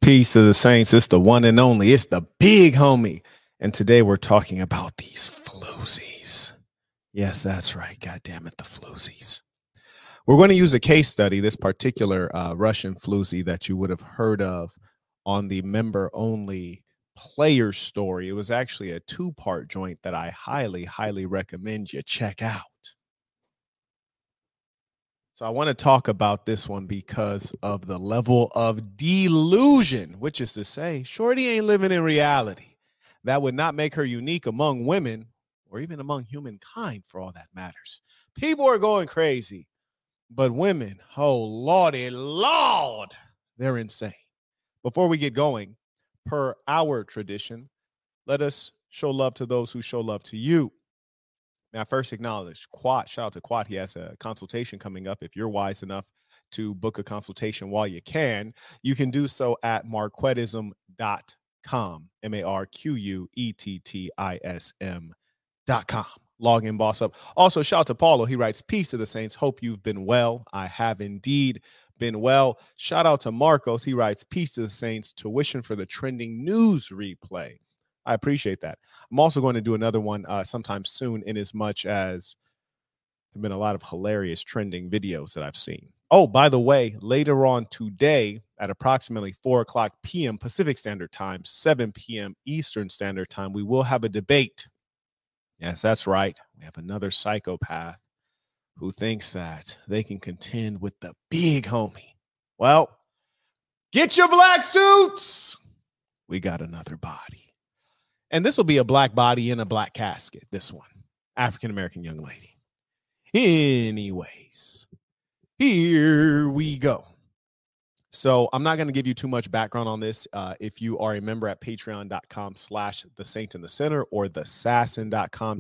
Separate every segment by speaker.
Speaker 1: Peace to the saints. It's the one and only. It's the big homie. And today we're talking about these floozies. Yes, that's right. God damn it, the floozies. We're going to use a case study, this particular Russian floozy that you would have heard of on the member-only player story. It was actually a two-part joint that I highly, highly recommend you check out. So I want to talk about this one because of the level of delusion, which is to say, Shorty ain't living in reality. That would not make her unique among women or even among humankind for all that matters. People are going crazy, but women, oh lordy lord, they're insane. Before we get going, per our tradition, let us show love to those who show love to you. Now, I first acknowledge Quat. Shout out to Quat. He has a consultation coming up. If you're wise enough to book a consultation while you can do so at marquettism.com, MarQuettism.com. Log in, boss up. Also, shout out to Paulo. He writes, peace to the saints. Hope you've been well. I have indeed been well. Shout out to Marcos. He writes, peace to the saints. Tuition for the trending news replay. I appreciate that. I'm also going to do another one sometime soon, in as much as there have been a lot of hilarious trending videos that I've seen. Oh, by the way, later on today at approximately 4 o'clock p.m. Pacific Standard Time, 7 p.m. Eastern Standard Time, we will have a debate. Yes, that's right. We have another psychopath who thinks that they can contend with the big homie. Well, get your black suits. We got another body. And this will be a black body in a black casket, this one. African-American young lady. Anyways, here we go. So I'm not going to give you too much background on this. If you are a member at patreon.com/thesaintinthecenter or thesassin.com,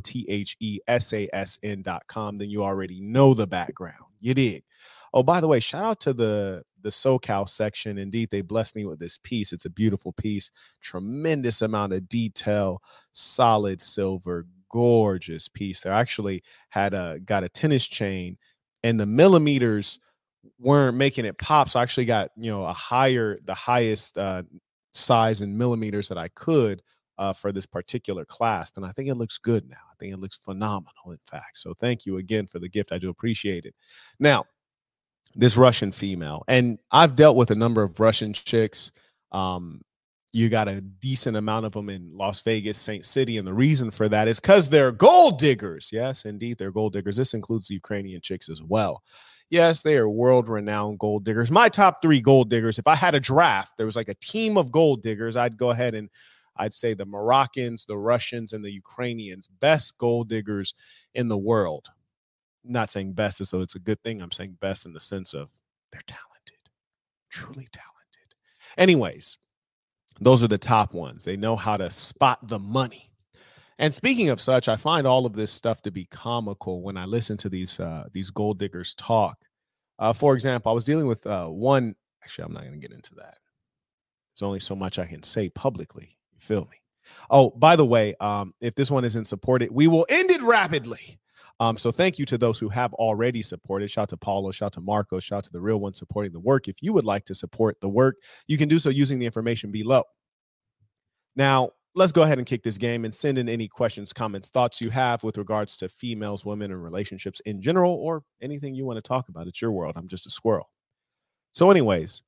Speaker 1: THESASN.com, then you already know the background. You dig? Oh, by the way, shout out to the SoCal section. Indeed, they blessed me with this piece. It's a beautiful piece, tremendous amount of detail, solid silver, gorgeous piece. They actually got a tennis chain, and the millimeters weren't making it pop. So I actually got the highest size in millimeters that I could for this particular clasp, and I think it looks good now. I think it looks phenomenal, in fact. So thank you again for the gift. I do appreciate it. Now, this Russian female, and I've dealt with a number of Russian chicks. You got a decent amount of them in Las Vegas, St. City, and the reason for that is because they're gold diggers. Yes, indeed, they're gold diggers. This includes the Ukrainian chicks as well. Yes, they are world-renowned gold diggers. My top 3 gold diggers, if I had a draft, there was like a team of gold diggers, I'd go ahead and I'd say the Moroccans, the Russians, and the Ukrainians, best gold diggers in the world. Not saying best as though it's a good thing. I'm saying best in the sense of they're talented, truly talented. Anyways, those are the top ones. They know how to spot the money. And speaking of such, I find all of this stuff to be comical when I listen to these gold diggers talk. For example, I was dealing with one. Actually, I'm not going to get into that. There's only so much I can say publicly. You feel me? Oh, by the way, if this one isn't supported, we will end it rapidly. So thank you to those who have already supported. Shout out to Paulo, shout out to Marco, shout out to the real one supporting the work. If you would like to support the work, you can do so using the information below. Now, let's go ahead and kick this game and send in any questions, comments, thoughts you have with regards to females, women, and relationships in general, or anything you want to talk about. It's your world. I'm just a squirrel. So anyways,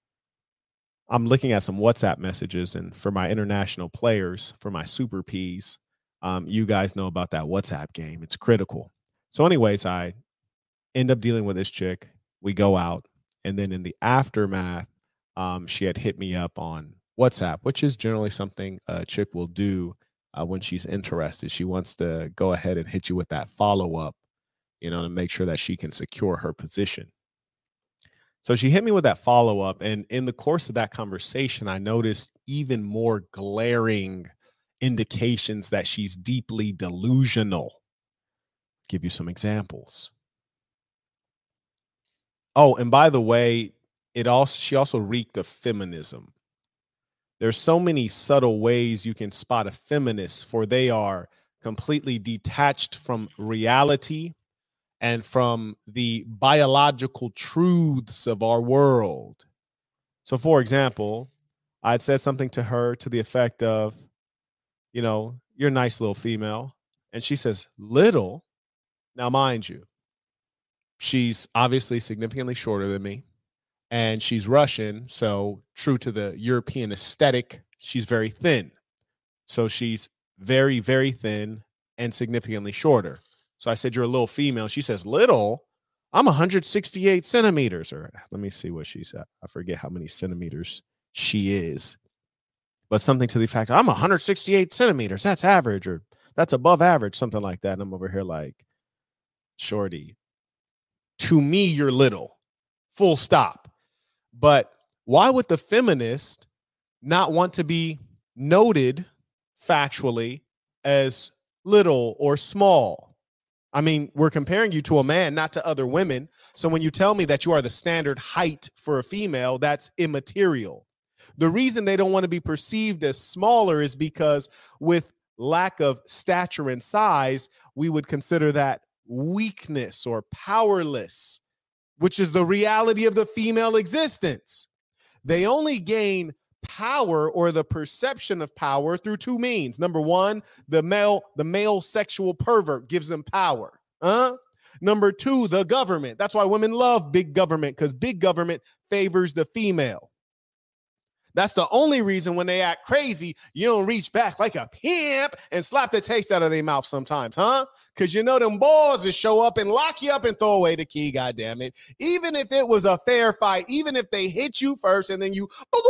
Speaker 1: I'm looking at some WhatsApp messages, and for my international players, for my super Ps, you guys know about that WhatsApp game. It's critical. So anyways, I end up dealing with this chick. We go out, and then in the aftermath, she had hit me up on WhatsApp, which is generally something a chick will do when she's interested. She wants to go ahead and hit you with that follow-up, to make sure that she can secure her position. So she hit me with that follow-up, and in the course of that conversation, I noticed even more glaring indications that she's deeply delusional. Give you some examples. Oh, and by the way, she also reeked of feminism. There's so many subtle ways you can spot a feminist, for they are completely detached from reality and from the biological truths of our world. So, for example, I'd said something to her to the effect of, you're a nice little female. And she says, little. Now, mind you, she's obviously significantly shorter than me, and she's Russian. So, true to the European aesthetic, she's very thin. So, she's very, very thin and significantly shorter. So, I said, you're a little female. She says, little? I'm 168 centimeters. Or let me see what she said. I forget how many centimeters she is. But something to the fact, I'm 168 centimeters. That's average, or that's above average, something like that. And I'm over here like, shorty, to me, you're little, full stop. But why would the feminist not want to be noted factually as little or small? I mean, we're comparing you to a man, not to other women. So when you tell me that you are the standard height for a female, that's immaterial. The reason they don't want to be perceived as smaller is because with lack of stature and size, we would consider that weakness or powerless, which is the reality of the female existence. They only gain power or the perception of power through two means. Number one, the male sexual pervert gives them power. Number two, the government. That's why women love big government, because big government favors the female. That's the only reason when they act crazy, you don't reach back like a pimp and slap the taste out of their mouth sometimes, huh? Because you know them boys will show up and lock you up and throw away the key, goddammit. Even if it was a fair fight, even if they hit you first and then you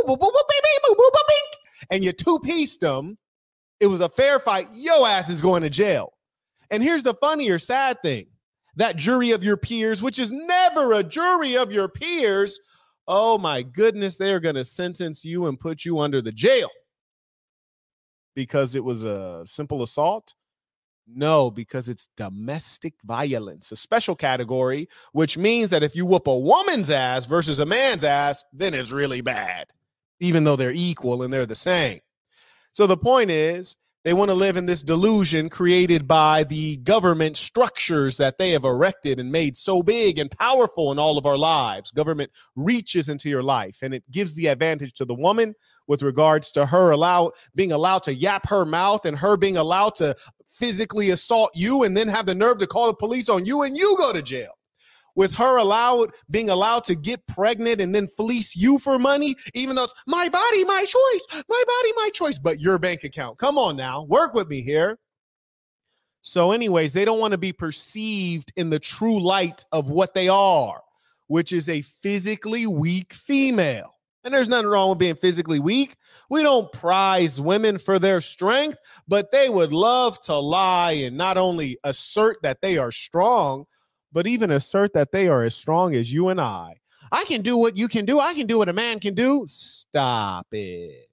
Speaker 1: and you two-pieced them, it was a fair fight, your ass is going to jail. And here's the funnier, sad thing. That jury of your peers, which is never a jury of your peers, oh my goodness, they are going to sentence you and put you under the jail because it was a simple assault? No, because it's domestic violence, a special category, which means that if you whoop a woman's ass versus a man's ass, then it's really bad, even though they're equal and they're the same. So the point is, they want to live in this delusion created by the government structures that they have erected and made so big and powerful in all of our lives. Government reaches into your life, and it gives the advantage to the woman with regards to her being allowed to yap her mouth and her being allowed to physically assault you and then have the nerve to call the police on you and you go to jail. With her being allowed to get pregnant and then fleece you for money, even though it's my body, my choice, but your bank account. Come on now, work with me here. So anyways, they don't want to be perceived in the true light of what they are, which is a physically weak female. And there's nothing wrong with being physically weak. We don't prize women for their strength, but they would love to lie and not only assert that they are strong, but even assert that they are as strong as you and I. I can do what you can do. I can do what a man can do. Stop it.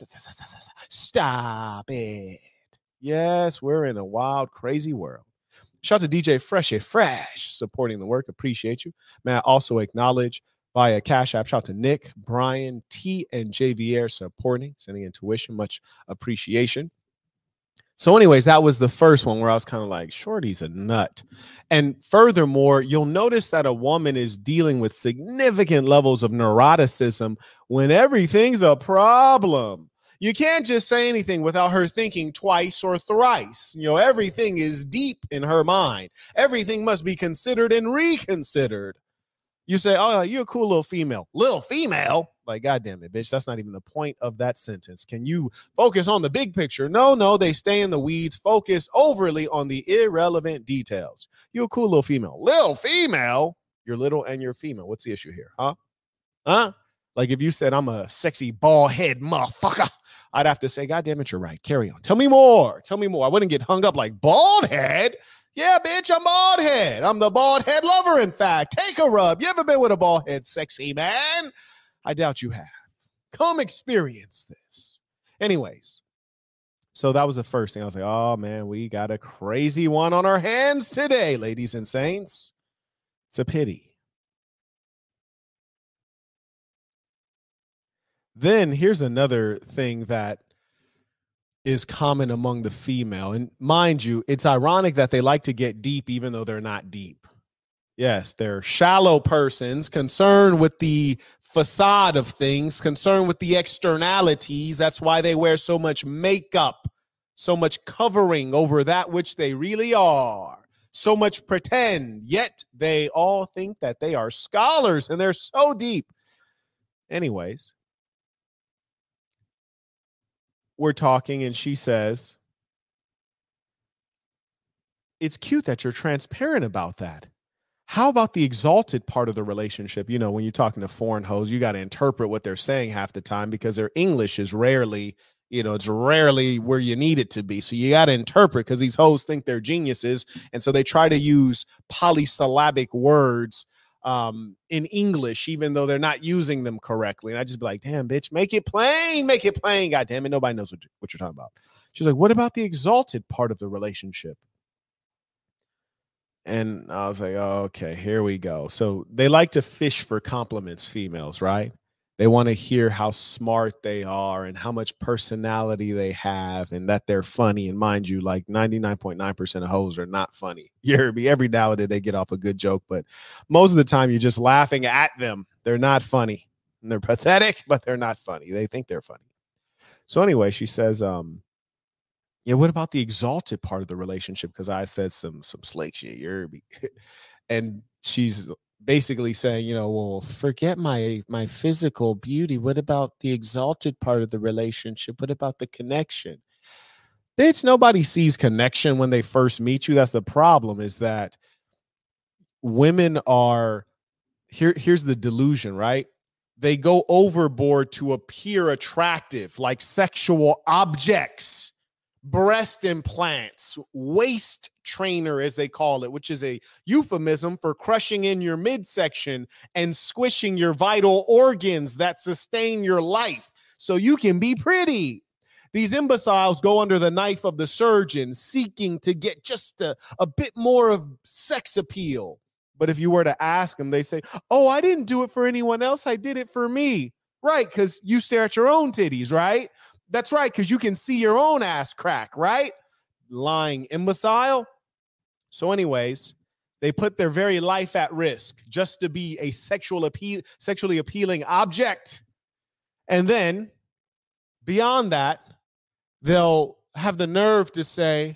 Speaker 1: Stop it. Yes, we're in a wild, crazy world. Shout out to DJ Fresh supporting the work. Appreciate you. May I also acknowledge via Cash App. Shout out to Nick, Brian, T, and JVR supporting, sending in tuition. Much appreciation. So anyways, that was the first one where I was kind of like, shorty's a nut. And furthermore, you'll notice that a woman is dealing with significant levels of neuroticism when everything's a problem. You can't just say anything without her thinking twice or thrice. Everything is deep in her mind. Everything must be considered and reconsidered. You say, oh, you're a cool little female. Little female? Like, goddamn it, bitch. That's not even the point of that sentence. Can you focus on the big picture? No, they stay in the weeds, focus overly on the irrelevant details. You're a cool little female. Little female? You're little and you're female. What's the issue here? Huh? Like if you said I'm a sexy bald head motherfucker, I'd have to say, goddamn it, you're right. Carry on. Tell me more. I wouldn't get hung up like bald head. Yeah, bitch, I'm bald head. I'm the bald head lover, in fact. Take a rub. You ever been with a bald head sexy man? I doubt you have. Come experience this. Anyways, so that was the first thing. I was like, oh, man, we got a crazy one on our hands today, ladies and saints. It's a pity. Then here's another thing that is common among the female. And mind you, it's ironic that they like to get deep even though they're not deep. Yes, they're shallow persons concerned with the facade of things, concerned with the externalities. That's why they wear so much makeup, so much covering over that which they really are, so much pretend, yet they all think that they are scholars and they're so deep. Anyways, we're talking and she says, it's cute that you're transparent about that. How about the exalted part of the relationship? You know, when you're talking to foreign hoes, you got to interpret what they're saying half the time because their English is rarely, it's rarely where you need it to be. So you got to interpret because these hoes think they're geniuses. And so they try to use polysyllabic words in English, even though they're not using them correctly. And I just be like, damn, bitch, make it plain. Make it plain. God damn it. Nobody knows what you're talking about. She's like, what about the exalted part of the relationship? And I was like, oh, okay, here we go. So they like to fish for compliments, females, right? They want to hear how smart they are and how much personality they have and that they're funny. And mind you, like 99.9% of hoes are not funny. You hear me? Every now and then they get off a good joke, but most of the time you're just laughing at them. They're not funny. And they're pathetic, but they're not funny. They think they're funny. So anyway, she says, yeah, what about the exalted part of the relationship? Because I said some slick shit. And she's basically saying, well, forget my physical beauty. What about the exalted part of the relationship? What about the connection? Bitch, nobody sees connection when they first meet you. That's the problem, is that women are here's the delusion, right? They go overboard to appear attractive, like sexual objects. Breast implants, waist trainer, as they call it, which is a euphemism for crushing in your midsection and squishing your vital organs that sustain your life so you can be pretty. These imbeciles go under the knife of the surgeon, seeking to get just a bit more of sex appeal. But if you were to ask them, they say, oh, I didn't do it for anyone else. I did it for me. Right, because you stare at your own titties, right? That's right, because you can see your own ass crack, right? Lying imbecile. So anyways, they put their very life at risk just to be a sexually appealing object. And then beyond that, they'll have the nerve to say,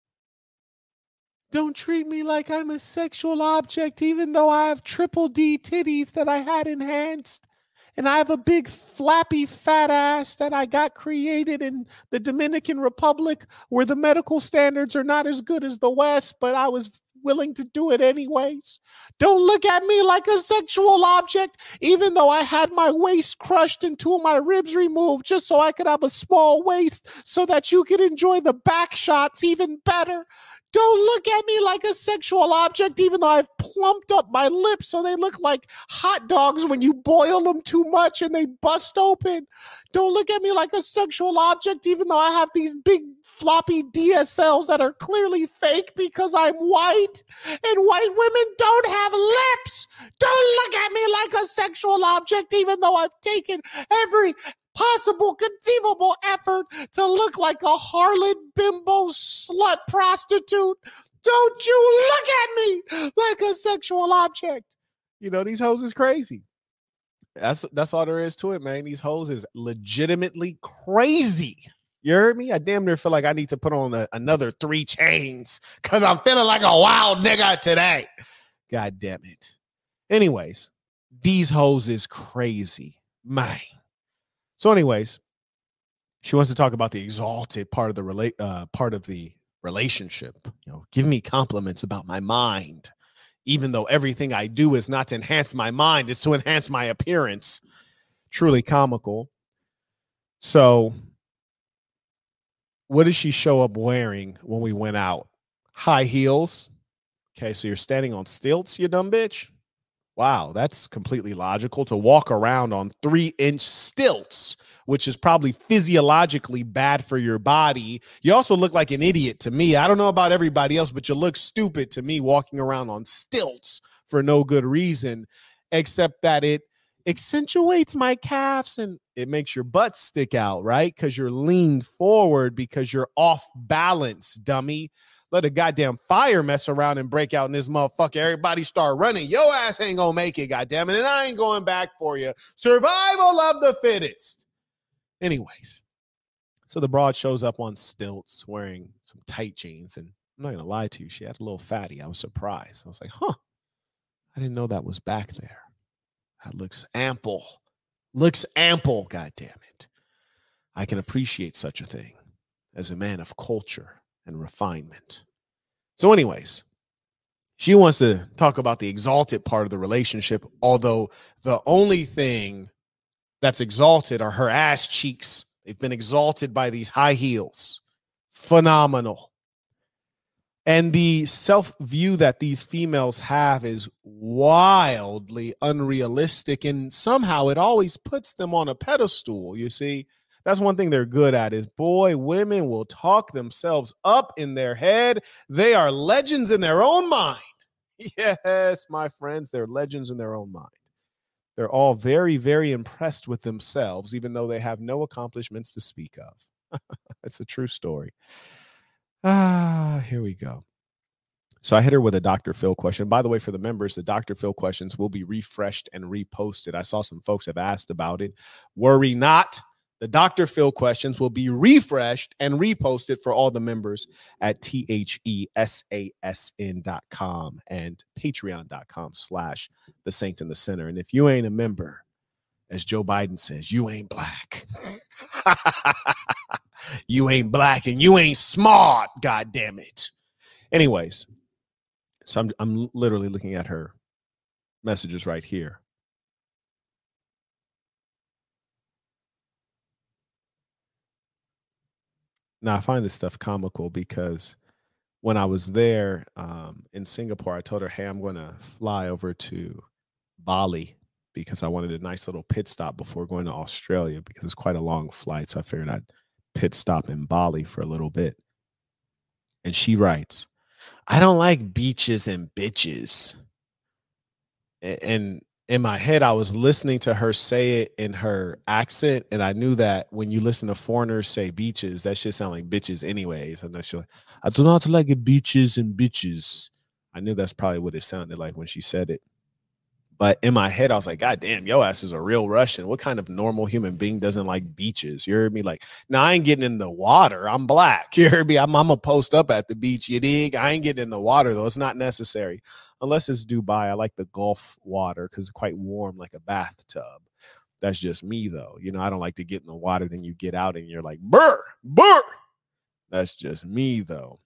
Speaker 1: don't treat me like I'm a sexual object, even though I have triple D titties that I had enhanced. And I have a big flappy fat ass that I got created in the Dominican Republic, where the medical standards are not as good as the West, but I was willing to do it anyways. Don't look at me like a sexual object, even though I had my waist crushed and two of my ribs removed just so I could have a small waist so that you could enjoy the back shots even better. Don't look at me like a sexual object, even though I've plumped up my lips so they look like hot dogs when you boil them too much and they bust open. Don't look at me like a sexual object, even though I have these big floppy DSLs that are clearly fake because I'm white and white women don't have lips. Don't look at me like a sexual object, even though I've taken every possible conceivable effort to look like a harlot, bimbo, slut, prostitute. Don't you look at me like a sexual object. These hoes is crazy. That's all there is to it, man. These hoes is legitimately crazy. You heard me? I damn near feel like I need to put on another 3 chains because I'm feeling like a wild nigga today. God damn it. Anyways, these hoes is crazy, man. So anyways, she wants to talk about the exalted part of the relationship. Give me compliments about my mind, even though everything I do is not to enhance my mind, it's to enhance my appearance. Truly comical. So what did she show up wearing when we went out? High heels. Okay, so you're standing on stilts, you dumb bitch. Wow, that's completely logical to walk around on 3-inch stilts, which is probably physiologically bad for your body. You also look like an idiot to me. I don't know about everybody else, but you look stupid to me walking around on stilts for no good reason, except that it accentuates my calves and it makes your butt stick out, right? Because you're leaned forward because you're off balance, dummy. Let a goddamn fire mess around and break out in this motherfucker. Everybody start running. Your ass ain't gonna make it, goddamn it. And I ain't going back for you. Survival of the fittest. Anyways, so the broad shows up on stilts wearing some tight jeans. And I'm not gonna lie to you, she had a little fatty. I was surprised. I was like, I didn't know that was back there. That looks ample. Looks ample, goddamn it. I can appreciate such a thing as a man of culture and refinement. So anyways, she wants to talk about the exalted part of the relationship, although the only thing that's exalted are her ass cheeks. They've been exalted by these high heels. Phenomenal. And the self-view that these females have is wildly unrealistic, and somehow it always puts them on a pedestal, you see. That's one thing they're good at is, boy, women will talk themselves up in their head. They are legends in their own mind. Yes, my friends, they're legends in their own mind. They're all very, very impressed with themselves, even though they have no accomplishments to speak of. It's a true story. Here we go. So I hit her with a Dr. Phil question. By the way, for the members, the Dr. Phil questions will be refreshed and reposted. I saw some folks have asked about it. Worry not. The Dr. Phil questions will be refreshed and reposted for all the members at thesasn.com and patreon.com/the Saint in the Center. And if you ain't a member, as Joe Biden says, you ain't black. You ain't black and you ain't smart, God damn it. Anyways, so I'm literally looking at her messages right here. Now, I find this stuff comical because when I was there in Singapore, I told her, hey, I'm going to fly over to Bali because I wanted a nice little pit stop before going to Australia because it's quite a long flight. So I figured I'd pit stop in Bali for a little bit. And she writes, I don't like beaches and bitches. And in my head, I was listening to her say it in her accent. And I knew that when you listen to foreigners say beaches, that shit sound like bitches anyways. I'm not sure. I do not like beaches and bitches. I knew that's probably what it sounded like when she said it. But in my head, I was like, God damn, your ass is a real Russian. What kind of normal human being doesn't like beaches? You heard me? Like, no, I ain't getting in the water. I'm black. You heard me? I'm going to post up at the beach. You dig? I ain't getting in the water, though. It's not necessary. Unless it's Dubai. I like the Gulf water because it's quite warm, like a bathtub. That's just me, though. You know, I don't like to get in the water. Then you get out and you're like, burr, burr. That's just me, though.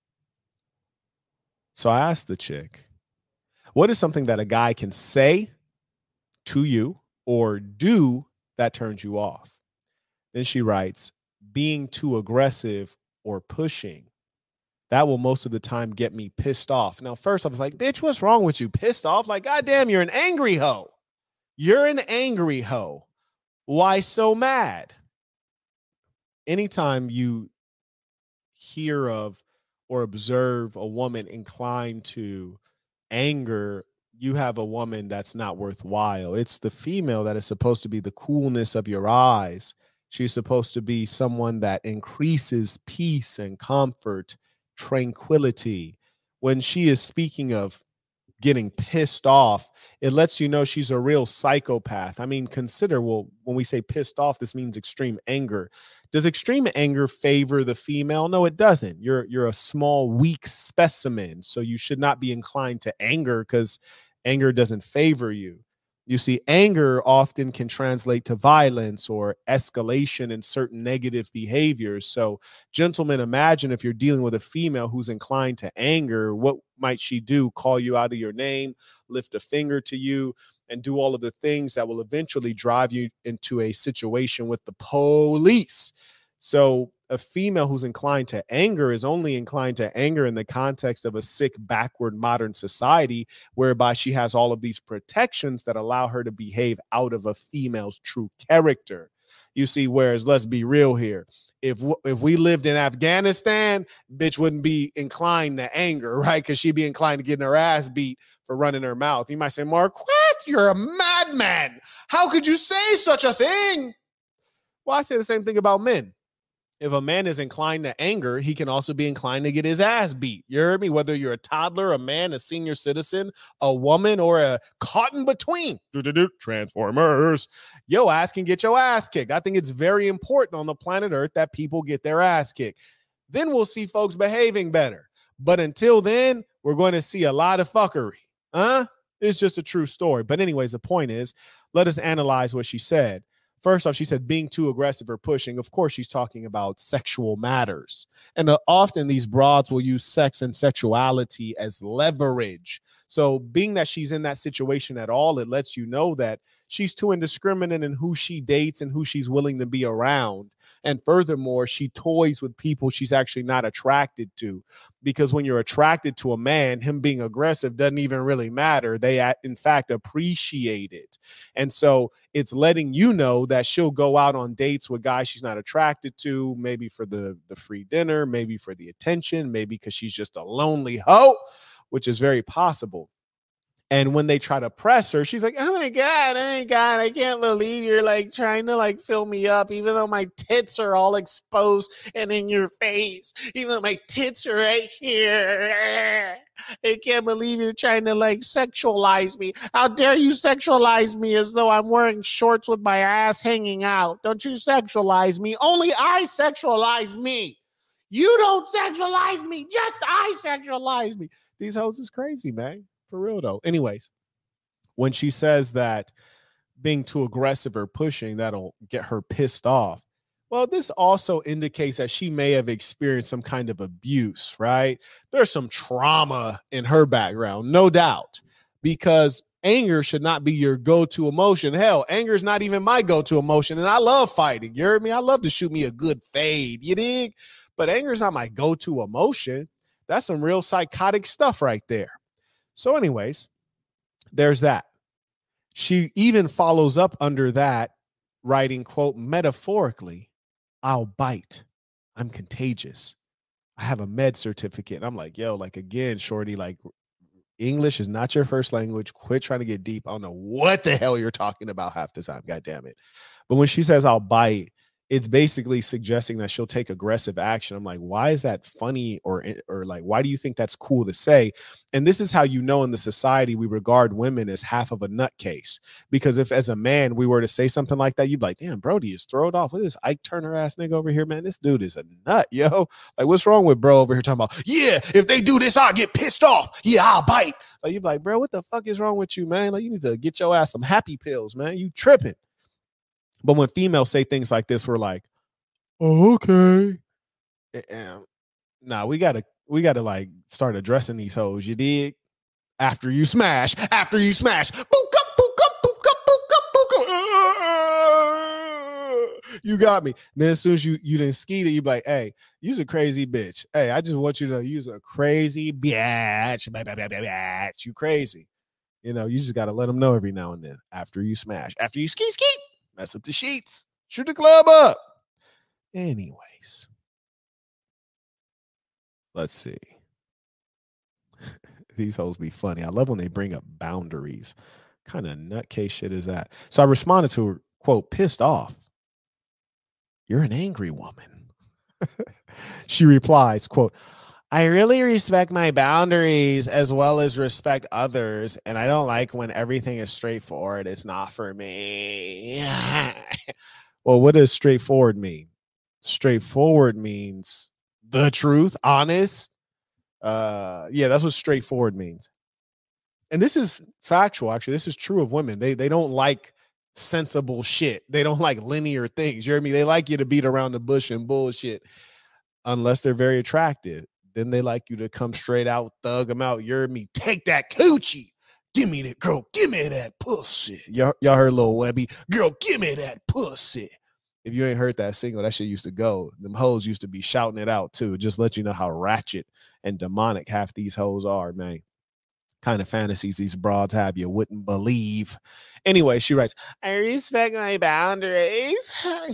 Speaker 1: So I asked the chick, what is something that a guy can say to you or do that turns you off? Then she writes, being too aggressive or pushing. That will most of the time get me pissed off. Now, first I was like, bitch, what's wrong with you? Pissed off? Like, goddamn, you're an angry hoe. You're an angry hoe. Why so mad? Anytime you hear of or observe a woman inclined to anger, you have a woman that's not worthwhile. It's the female that is supposed to be the coolness of your eyes. She's supposed to be someone that increases peace and comfort, tranquility. When she is speaking of getting pissed off, it lets you know she's a real psychopath. I mean, consider, well, when we say pissed off, this means extreme anger. Does extreme anger favor the female? No, it doesn't. You're a small, weak specimen, so you should not be inclined to anger because anger doesn't favor you. You see, anger often can translate to violence or escalation in certain negative behaviors. So, gentlemen, imagine if you're dealing with a female who's inclined to anger, what might she do? Call you out of your name, lift a finger to you, and do all of the things that will eventually drive you into a situation with the police. So a female who's inclined to anger is only inclined to anger in the context of a sick, backward, modern society, whereby she has all of these protections that allow her to behave out of a female's true character. You see, whereas let's be real here. If we lived in Afghanistan, bitch wouldn't be inclined to anger, right? Because she'd be inclined to getting her ass beat for running her mouth. You might say, Mark, what? You're a madman. How could you say such a thing? Well, I say the same thing about men. If a man is inclined to anger, he can also be inclined to get his ass beat. You heard me? Whether you're a toddler, a man, a senior citizen, a woman, or a caught in between. Transformers. Your ass can get your ass kicked. I think it's very important on the planet Earth that people get their ass kicked. Then we'll see folks behaving better. But until then, we're going to see a lot of fuckery. It's just a true story. But anyways, the point is, let us analyze what she said. First off, she said being too aggressive or pushing. Of course, she's talking about sexual matters. And often these broads will use sex and sexuality as leverage. So being that she's in that situation at all, it lets you know that she's too indiscriminate in who she dates and who she's willing to be around. And furthermore, she toys with people she's actually not attracted to. Because when you're attracted to a man, him being aggressive doesn't even really matter. They, in fact, appreciate it. And so it's letting you know that she'll go out on dates with guys she's not attracted to, maybe for the free dinner, maybe for the attention, maybe because she's just a lonely hoe, which is very possible. And when they try to press her, she's like, oh my God, I can't believe you're like trying to like fill me up, even though my tits are all exposed and in your face, even though my tits are right here. I can't believe you're trying to like sexualize me. How dare you sexualize me as though I'm wearing shorts with my ass hanging out? Don't you sexualize me. Only I sexualize me. You don't sexualize me. Just I sexualize me. These hoes is crazy, man. For real, though. Anyways, when she says that being too aggressive or pushing, that'll get her pissed off. Well, this also indicates that she may have experienced some kind of abuse, right? There's some trauma in her background, no doubt, because anger should not be your go-to emotion. Hell, anger is not even my go-to emotion, and I love fighting. You heard me? I love to shoot me a good fade, you dig? But anger is not my go-to emotion. That's some real psychotic stuff right there. So anyways, there's that. She even follows up under that, writing, quote, metaphorically, I'll bite. I'm contagious. I have a med certificate. And I'm like, yo, like, again, shorty, like, English is not your first language. Quit trying to get deep. I don't know what the hell you're talking about half the time. God damn it. But when she says I'll bite, it's basically suggesting that she'll take aggressive action. I'm like, why is that funny? Or like, why do you think that's cool to say? And this is how you know in the society we regard women as half of a nutcase. Because if as a man we were to say something like that, you'd be like, damn, Brody is thrown off with this Ike Turner ass nigga over here, man. This dude is a nut, yo. Like, what's wrong with bro over here talking about, yeah, if they do this, I'll get pissed off. Yeah, I'll bite. Like, you'd be like, bro, what the fuck is wrong with you, man? Like, you need to get your ass some happy pills, man. You tripping. But when females say things like this, we're like, oh, okay. Nah, we gotta like start addressing these hoes. You dig? After you smash. Booka, booka, booka, booka, booka. You got me. Then as soon as you didn't skeet it, you be like, hey, you's a crazy bitch. Hey, I just want you to know you's a crazy bitch. You crazy. You know, you just gotta let them know every now and then. After you smash. After you skeet. Mess up the sheets. Shoot the club up. Anyways. Let's see. These hoes be funny. I love when they bring up boundaries. What kind of nutcase shit is that? So I responded to her, quote, pissed off. You're an angry woman. She replies, quote, I really respect my boundaries as well as respect others. And I don't like when everything is straightforward. It's not for me. Well, what does straightforward mean? Straightforward means the truth, honest. Yeah, that's what straightforward means. And this is factual, actually. This is true of women. They don't like sensible shit. They don't like linear things. You hear me? They like you to beat around the bush and bullshit unless they're very attractive. Then they like you to come straight out, thug them out. You're me. Take that coochie. Give me that, girl. Give me that pussy. Y'all heard Lil Webby? Girl, give me that pussy. If you ain't heard that single, that shit used to go. Them hoes used to be shouting it out too. Just let you know how ratchet and demonic half these hoes are, man. Kind of fantasies these broads have, you wouldn't believe. Anyway, she writes, I respect my boundaries.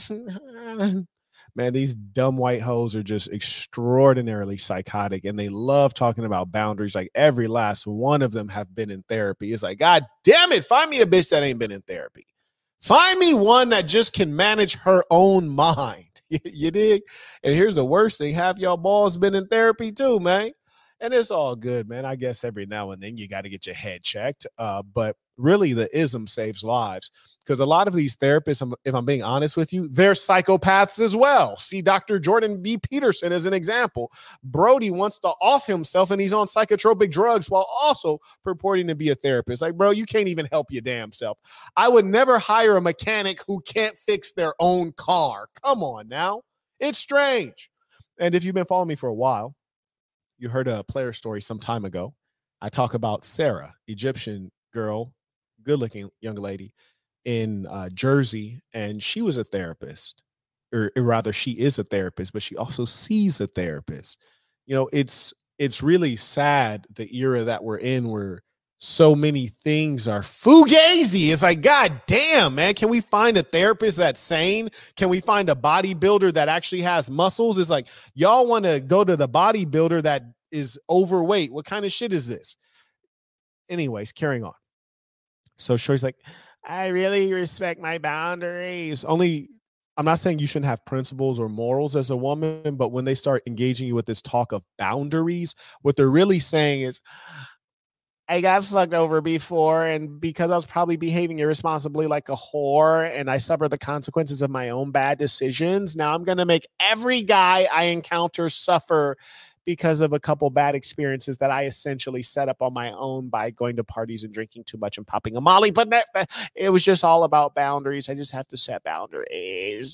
Speaker 1: Man, these dumb white hoes are just extraordinarily psychotic, and they love talking about boundaries. Like every last one of them have been in therapy. It's like, God damn it, find me a bitch that ain't been in therapy. Find me one that just can manage her own mind. You dig? And here's the worst thing. Half y'all balls been in therapy too, man. And it's all good, man. I guess every now and then you got to get your head checked. But really, the ism saves lives because a lot of these therapists, if I'm being honest with you, they're psychopaths as well. See Dr. Jordan B. Peterson as an example. Brody wants to off himself and he's on psychotropic drugs while also purporting to be a therapist. Like, bro, you can't even help your damn self. I would never hire a mechanic who can't fix their own car. Come on now. It's strange. And if you've been following me for a while, you heard a player story some time ago. I talk about Sarah, Egyptian girl, good-looking young lady in Jersey, and she was a therapist, or rather, she is a therapist, but she also sees a therapist. You know, it's really sad the era that we're in, where so many things are fugazi. It's like, God damn, man, can we find a therapist that's sane? Can we find a bodybuilder that actually has muscles? It's like, y'all want to go to the bodybuilder that is overweight. What kind of shit is this? Anyways, carrying on. So Shorty's like, I really respect my boundaries. I'm not saying you shouldn't have principles or morals as a woman, but when they start engaging you with this talk of boundaries, what they're really saying is, I got fucked over before, and because I was probably behaving irresponsibly like a whore, and I suffered the consequences of my own bad decisions, now I'm going to make every guy I encounter suffer because of a couple bad experiences that I essentially set up on my own by going to parties and drinking too much and popping a Molly. But it was just all about boundaries. I just have to set boundaries.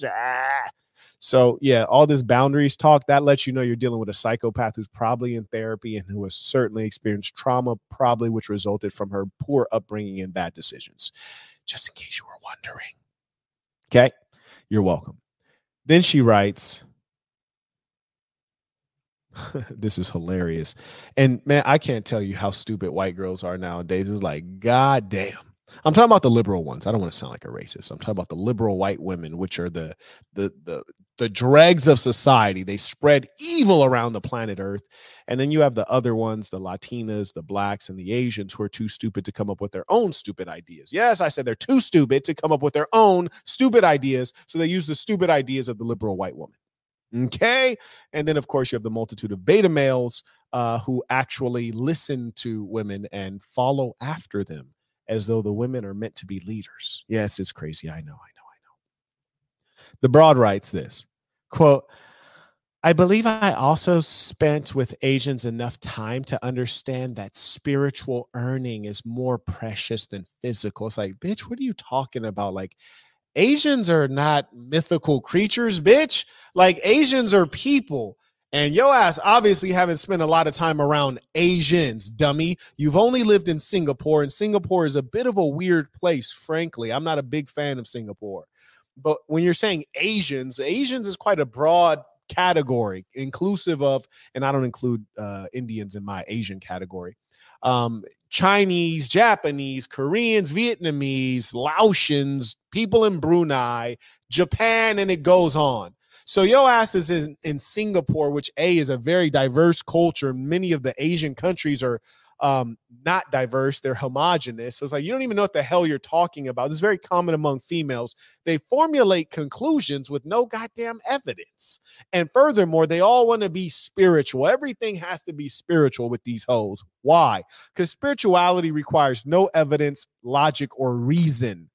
Speaker 1: So, yeah, all this boundaries talk, that lets you know you're dealing with a psychopath who's probably in therapy and who has certainly experienced trauma, probably which resulted from her poor upbringing and bad decisions. Just in case you were wondering. Okay, you're welcome. Then she writes, this is hilarious. And, man, I can't tell you how stupid white girls are nowadays. It's like, God damn. I'm talking about the liberal ones. I don't want to sound like a racist. I'm talking about the liberal white women, which are the dregs of society. They spread evil around the planet Earth. And then you have the other ones, the Latinas, the blacks, and the Asians, who are too stupid to come up with their own stupid ideas. Yes, I said they're too stupid to come up with their own stupid ideas. So they use the stupid ideas of the liberal white woman. Okay. And then, of course, you have the multitude of beta males who actually listen to women and follow after them, as though the women are meant to be leaders. Yes, it's crazy. I know. The broad writes this, quote, I believe I also spent with Asians enough time to understand that spiritual earning is more precious than physical. It's like, bitch, what are you talking about? Like, Asians are not mythical creatures, bitch. Like, Asians are people. And your ass obviously haven't spent a lot of time around Asians, dummy. You've only lived in Singapore, and Singapore is a bit of a weird place, frankly. I'm not a big fan of Singapore. But when you're saying Asians is quite a broad category, inclusive of, and I don't include Indians in my Asian category, Chinese, Japanese, Koreans, Vietnamese, Laotians, people in Brunei, Japan, and it goes on. So your ass is in Singapore, which is a very diverse culture. Many of the Asian countries are not diverse. They're homogenous. So it's like, you don't even know what the hell you're talking about. This is very common among females. They formulate conclusions with no goddamn evidence. And furthermore, they all want to be spiritual. Everything has to be spiritual with these hoes. Why? Because spirituality requires no evidence, logic, or reason.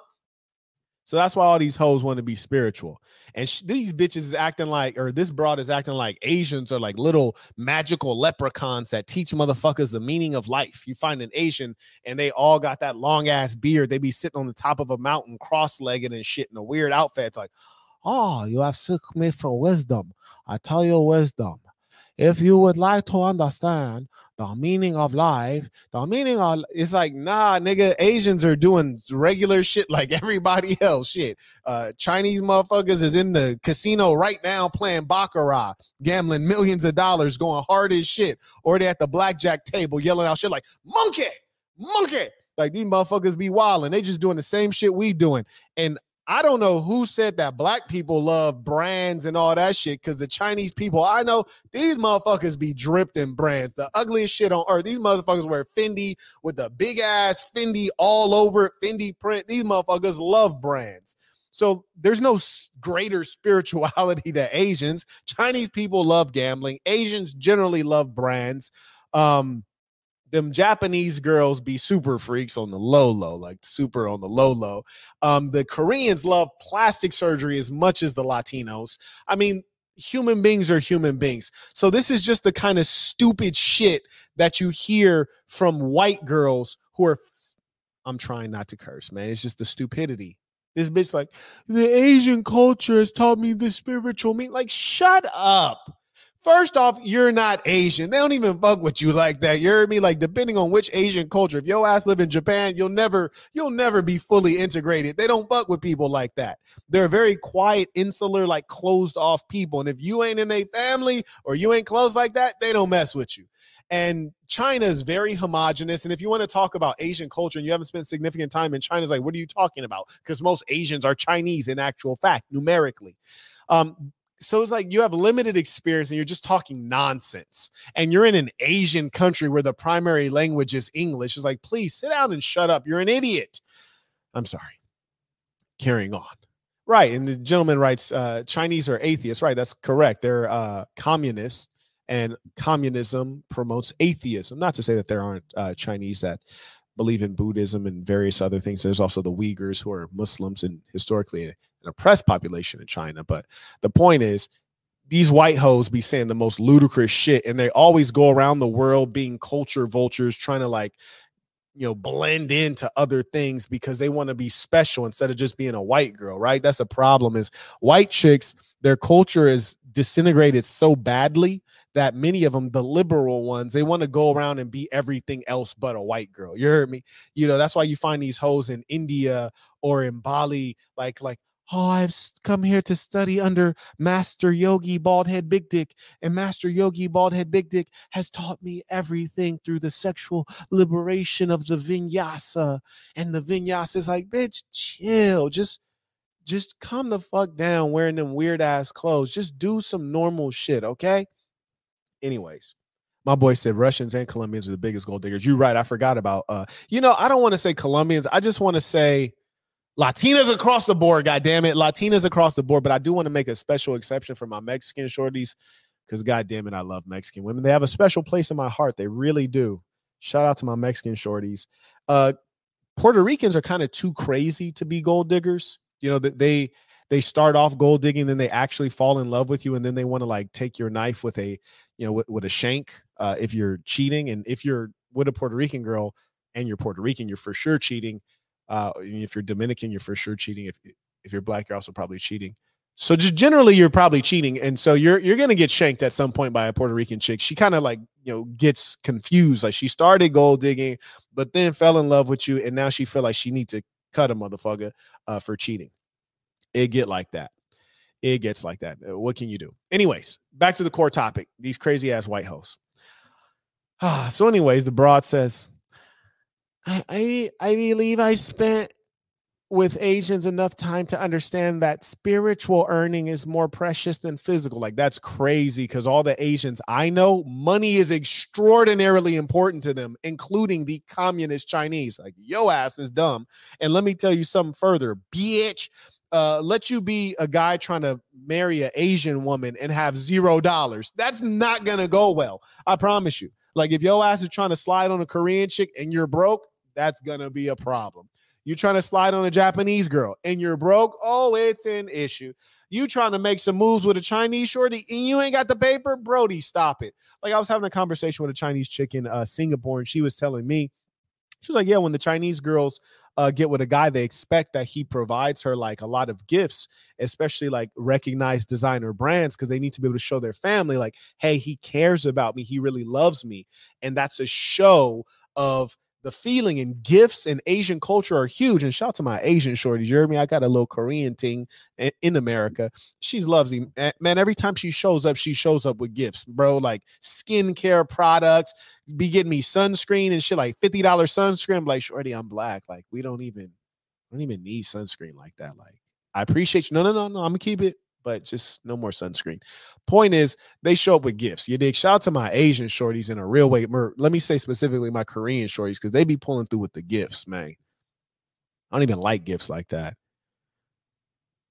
Speaker 1: So that's why all these hoes want to be spiritual. And these bitches is acting like, or this broad is acting like Asians are like little magical leprechauns that teach motherfuckers the meaning of life. You find an Asian and they all got that long ass beard. They be sitting on the top of a mountain cross-legged and shit in a weird outfit. It's like, oh, you have seek me for wisdom. I tell you wisdom. If you would like to understand the meaning of life, it's like, nah, nigga, Asians are doing regular shit like everybody else. Shit. Chinese motherfuckers is in the casino right now playing baccarat, gambling millions of dollars, going hard as shit. Or they at the blackjack table yelling out shit like, monkey. Like, these motherfuckers be wilding. They just doing the same shit we doing. And I don't know who said that black people love brands and all that shit, because the Chinese people I know, these motherfuckers be dripped in brands. The ugliest shit on earth. These motherfuckers wear Fendi with the big ass Fendi all over it, Fendi print. These motherfuckers love brands. So there's no greater spirituality to Asians. Chinese people love gambling. Asians generally love brands. Them Japanese girls be super freaks on the low, like super on the low. The Koreans love plastic surgery as much as the Latinos. I mean, human beings are human beings. So this is just the kind of stupid shit that you hear from white girls who are, I'm trying not to curse, man. It's just the stupidity. This bitch like, the Asian culture has taught me the spiritual meaning. Like, shut up. First off, you're not Asian. They don't even fuck with you like that. You heard me? Like, depending on which Asian culture, if your ass live in Japan, you'll never be fully integrated. They don't fuck with people like that. They're very quiet, insular, like closed off people. And if you ain't in a family or you ain't close like that, they don't mess with you. And China is very homogenous. And if you want to talk about Asian culture and you haven't spent significant time in China, it's like, what are you talking about? Because most Asians are Chinese in actual fact, numerically. So it's like you have limited experience and you're just talking nonsense. And you're in an Asian country where the primary language is English. It's like, please sit down and shut up. You're an idiot. I'm sorry. Carrying on. Right. And the gentleman writes, Chinese are atheists. Right. That's correct. They're communists, and communism promotes atheism. Not to say that there aren't Chinese that believe in Buddhism and various other things. There's also the Uyghurs, who are Muslims and historically an oppressed population in China. But the point is, these white hoes be saying the most ludicrous shit, and they always go around the world being culture vultures, trying to like, blend into other things because they want to be special instead of just being a white girl, right? That's the problem. Is white chicks, their culture is disintegrated so badly that many of them, the liberal ones, they want to go around and be everything else but a white girl. You heard me? That's why you find these hoes in India or in Bali, like, oh, I've come here to study under Master Yogi Baldhead Big Dick, and Master Yogi Baldhead Big Dick has taught me everything through the sexual liberation of the vinyasa. And the vinyasa is like, bitch, chill. Just calm the fuck down wearing them weird ass clothes. Just do some normal shit, okay? Anyways, my boy said Russians and Colombians are the biggest gold diggers. You're right. I forgot about, I don't want to say Colombians. I just want to say Latinas across the board, goddamn it, Latinas across the board. But I do want to make a special exception for my Mexican shorties, because goddamn it, I love Mexican women. They have a special place in my heart. They really do. Shout out to my Mexican shorties. Puerto Ricans are kind of too crazy to be gold diggers. They start off gold digging, then they actually fall in love with you, and then they want to like take your knife with a, with a shank if you're cheating. And if you're with a Puerto Rican girl and you're Puerto Rican, you're for sure cheating. If you're Dominican, you're for sure cheating. If you're black, you're also probably cheating. So just generally, you're probably cheating, and so you're gonna get shanked at some point by a Puerto Rican chick. She kind of like gets confused. Like, she started gold digging, but then fell in love with you, and now she feel like she needs to cut a motherfucker for cheating. It gets like that. What can you do? Anyways, back to the core topic. These crazy ass white hoes. So anyways, the broad says, I believe I spent with Asians enough time to understand that spiritual earning is more precious than physical. Like, that's crazy, because all the Asians I know, money is extraordinarily important to them, including the communist Chinese. Like, yo ass is dumb. And let me tell you something further, bitch. Let you be a guy trying to marry an Asian woman and have $0. That's not gonna go well. I promise you. Like, if your ass is trying to slide on a Korean chick and you're broke, that's gonna be a problem. You trying to slide on a Japanese girl and you're broke, oh, it's an issue. You trying to make some moves with a Chinese shorty and you ain't got the paper, Brody, stop it. Like, I was having a conversation with a Chinese chick in Singapore, and she was telling me, she was like, yeah, when the Chinese girls get with a guy, they expect that he provides her like a lot of gifts, especially like recognized designer brands, because they need to be able to show their family like, hey, he cares about me. He really loves me. And that's a show of the feeling. And gifts in Asian culture are huge. And shout out to my Asian shorties. You heard me? I got a little Korean thing in America. She loves him. Man, every time she shows up with gifts, bro, like skincare products, be getting me sunscreen and shit, like $50 sunscreen. I'm like, shorty, I'm black. Like, we don't even need sunscreen like that. Like, I appreciate you. No, I'm gonna keep it, but just no more sunscreen. Point is, they show up with gifts. You dig? Shout out to my Asian shorties in a real way. Let me say specifically my Korean shorties, because they be pulling through with the gifts, man. I don't even like gifts like that.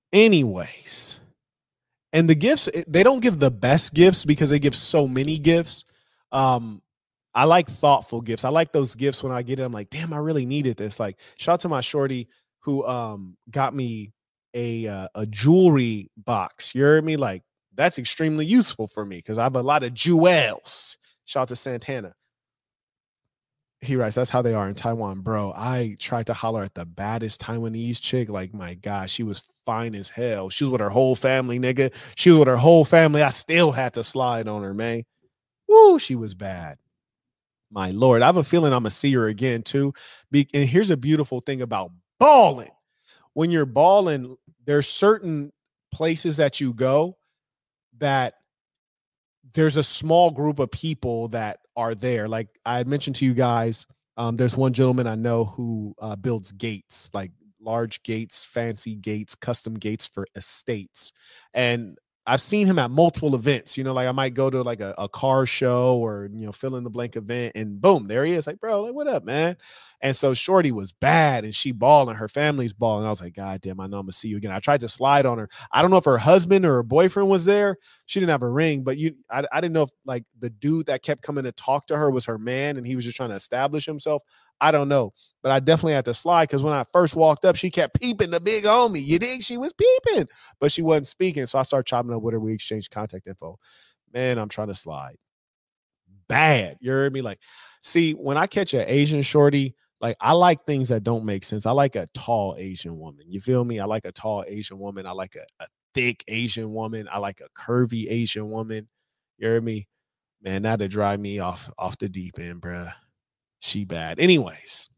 Speaker 1: Anyways, and the gifts, they don't give the best gifts because they give so many gifts. I like thoughtful gifts. I like those gifts when I get it. I'm like, damn, I really needed this. Like, shout out to my shorty who got me a jewelry box. You heard me? Like, that's extremely useful for me because I have a lot of jewels. Shout out to Santana. He writes, that's how they are in Taiwan, bro. I tried to holler at the baddest Taiwanese chick. Like, my gosh, she was fine as hell. She was with her whole family, nigga. She was with her whole family. I still had to slide on her, man. Woo, she was bad. My Lord, I have a feeling I'm going to see her again, too. And here's a beautiful thing about balling. When you're balling, there's certain places that you go that there's a small group of people that are there. Like I had mentioned to you guys, there's one gentleman I know who builds gates, like large gates, fancy gates, custom gates for estates. And I've seen him at multiple events, like I might go to like a car show or, fill in the blank event and boom, there he is. Like, bro, like, what up, man? And so Shorty was bad and she balling, her family's balling. I was like, God damn, I know I'm gonna see you again. I tried to slide on her. I don't know if her husband or her boyfriend was there. She didn't have a ring, but I didn't know if like the dude that kept coming to talk to her was her man and he was just trying to establish himself. I don't know, but I definitely had to slide because when I first walked up, she kept peeping the big homie. You dig? She was peeping, but she wasn't speaking. So I started chopping up with her. We exchanged contact info. Man, I'm trying to slide. Bad. You heard me? Like, see, when I catch an Asian shorty, like I like things that don't make sense. I like a tall Asian woman. You feel me? I like a tall Asian woman. I like a thick Asian woman. I like a curvy Asian woman. You heard me? Man, that'd drive me off the deep end, bruh. She bad. Anyways,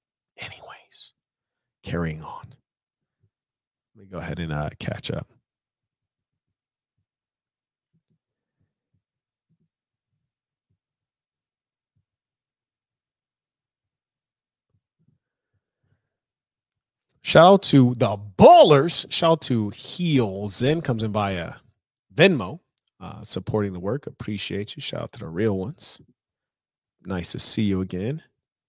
Speaker 1: carrying on. Let me go ahead and catch up. Shout out to the ballers. Shout out to Heel Zen, comes in via Venmo, supporting the work. Appreciate you. Shout out to the real ones. Nice to see you again.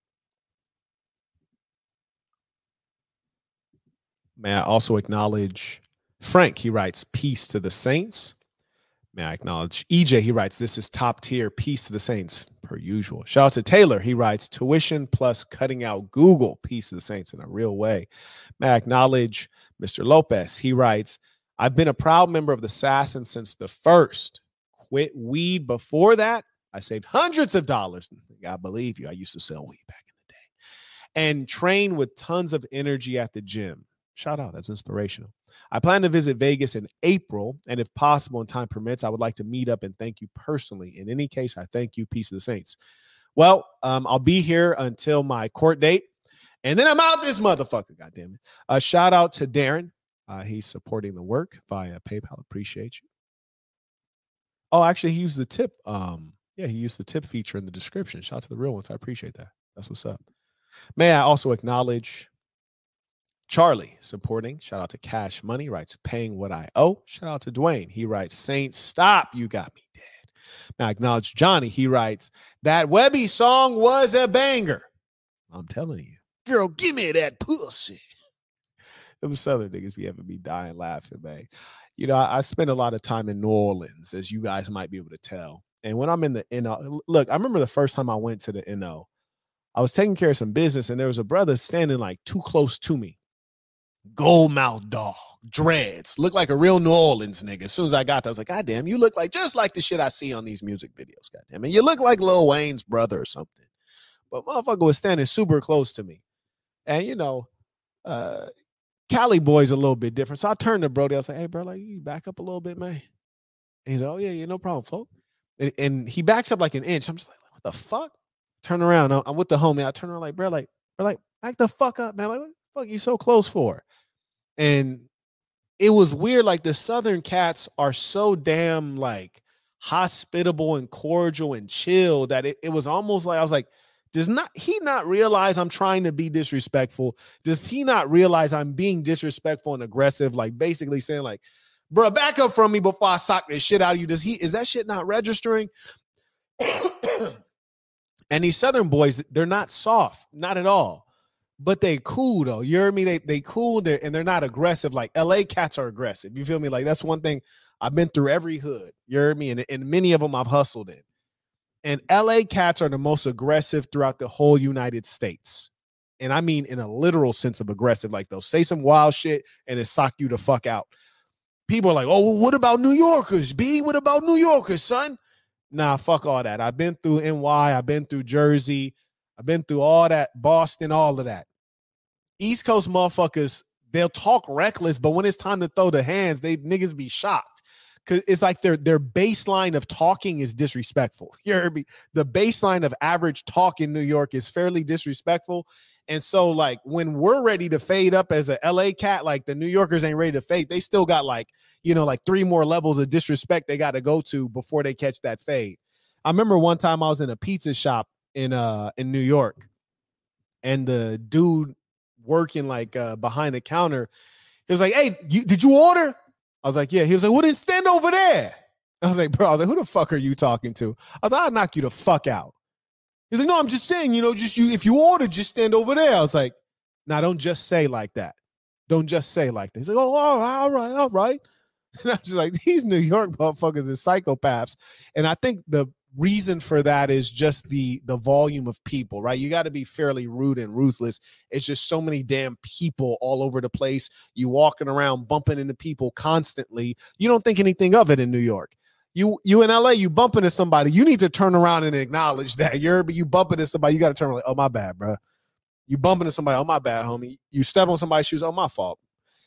Speaker 1: May I also acknowledge Frank? He writes, peace to the saints. May I acknowledge EJ? He writes, this is top tier. Peace to the saints, per usual. Shout out to Taylor. He writes, tuition plus cutting out Google. Peace to the saints in a real way. May I acknowledge Mr. Lopez? He writes, I've been a proud member of the Assassin since the first. Quit weed before that. I saved hundreds of dollars. I believe you. I used to sell weed back in the day. And train with tons of energy at the gym. Shout out. That's inspirational. I plan to visit Vegas in April, and if possible and time permits, I would like to meet up and thank you personally. In any case, I thank you. Peace of the saints. Well, I'll be here until my court date, and then I'm out this motherfucker. God damn it. Shout out to Darren. He's supporting the work via PayPal. Appreciate you. Oh, actually, he used the tip. He used the tip feature in the description. Shout out to the real ones. I appreciate that. That's what's up. May I also acknowledge Charlie supporting. Shout out to Cash Money. Writes, paying what I owe. Shout out to Dwayne. He writes, Saints, stop. You got me dead. Now I acknowledge Johnny. He writes, that Webby song was a banger. I'm telling you. Girl, give me that pussy. Them Southern niggas be having me dying laughing, man. I spend a lot of time in New Orleans, as you guys might be able to tell. And when I'm in the NO, look, I remember the first time I went to the NO, I was taking care of some business, and there was a brother standing like too close to me. Gold mouth dog, dreads, look like a real New Orleans nigga. As soon as I got there, I was like, God damn, you look like just like the shit I see on these music videos. God damn, and you look like Lil Wayne's brother or something. But motherfucker was standing super close to me. And Cali boy's a little bit different. So I turned to Brody. I was like, hey, bro, like you back up a little bit, man. And he's like, oh yeah, no problem, folks. And he backs up like an inch. I'm just like, what the fuck? Turn around. I'm with the homie. I turn around like, bro, back the fuck up, man. Like, what the fuck you so close for? And it was weird. Like the Southern cats are so damn like hospitable and cordial and chill that it was almost like I was like, does he not realize I'm trying to be disrespectful? Does he not realize I'm being disrespectful and aggressive? Like basically saying like, bro, back up from me before I sock this shit out of you. Is that shit not registering? And these Southern boys, they're not soft, not at all. but they cool though. You hear me? They cool and they're not aggressive. Like LA cats are aggressive. You feel me? Like that's one thing I've been through every hood. You hear me? And many of them I've hustled in. And LA cats are the most aggressive throughout the whole United States. And I mean in a literal sense of aggressive. Like they'll say some wild shit and then sock you the fuck out. People are like, oh, well, what about New Yorkers, B? What about New Yorkers, son? Nah, fuck all that. I've been through NY. I've been through Jersey. I've been through all that, Boston, all of that. East Coast motherfuckers, they'll talk reckless, but when it's time to throw the hands, they niggas be shocked. Cause it's like their baseline of talking is disrespectful. You heard me? The baseline of average talk in New York is fairly disrespectful. And so, like, when we're ready to fade up as a LA cat, like the New Yorkers ain't ready to fade. They still got like 3 more levels of disrespect they got to go to before they catch that fade. I remember one time I was in a pizza shop in New York, and the dude working like behind the counter, he was like, hey, did you order? I was like, yeah. He was like, well, then stand over there. I was like, bro, who the fuck are you talking to? I was like, I'll knock you the fuck out. He's like, no, I'm just saying, if you order, just stand over there. I was like, nah, don't just say like that. Don't just say like that. He's like, oh, all right. And I'm just like, these New York motherfuckers are psychopaths. And I think the reason for that is just the volume of people, right? You got to be fairly rude and ruthless. It's just so many damn people all over the place. You walking around bumping into people constantly. You don't think anything of it in New York. You in LA, you bump into somebody, you need to turn around and acknowledge that. You bumping into somebody, you got to turn around like, oh, my bad, bro. You bumping into somebody, oh, my bad, homie. You step on somebody's shoes, oh, my fault.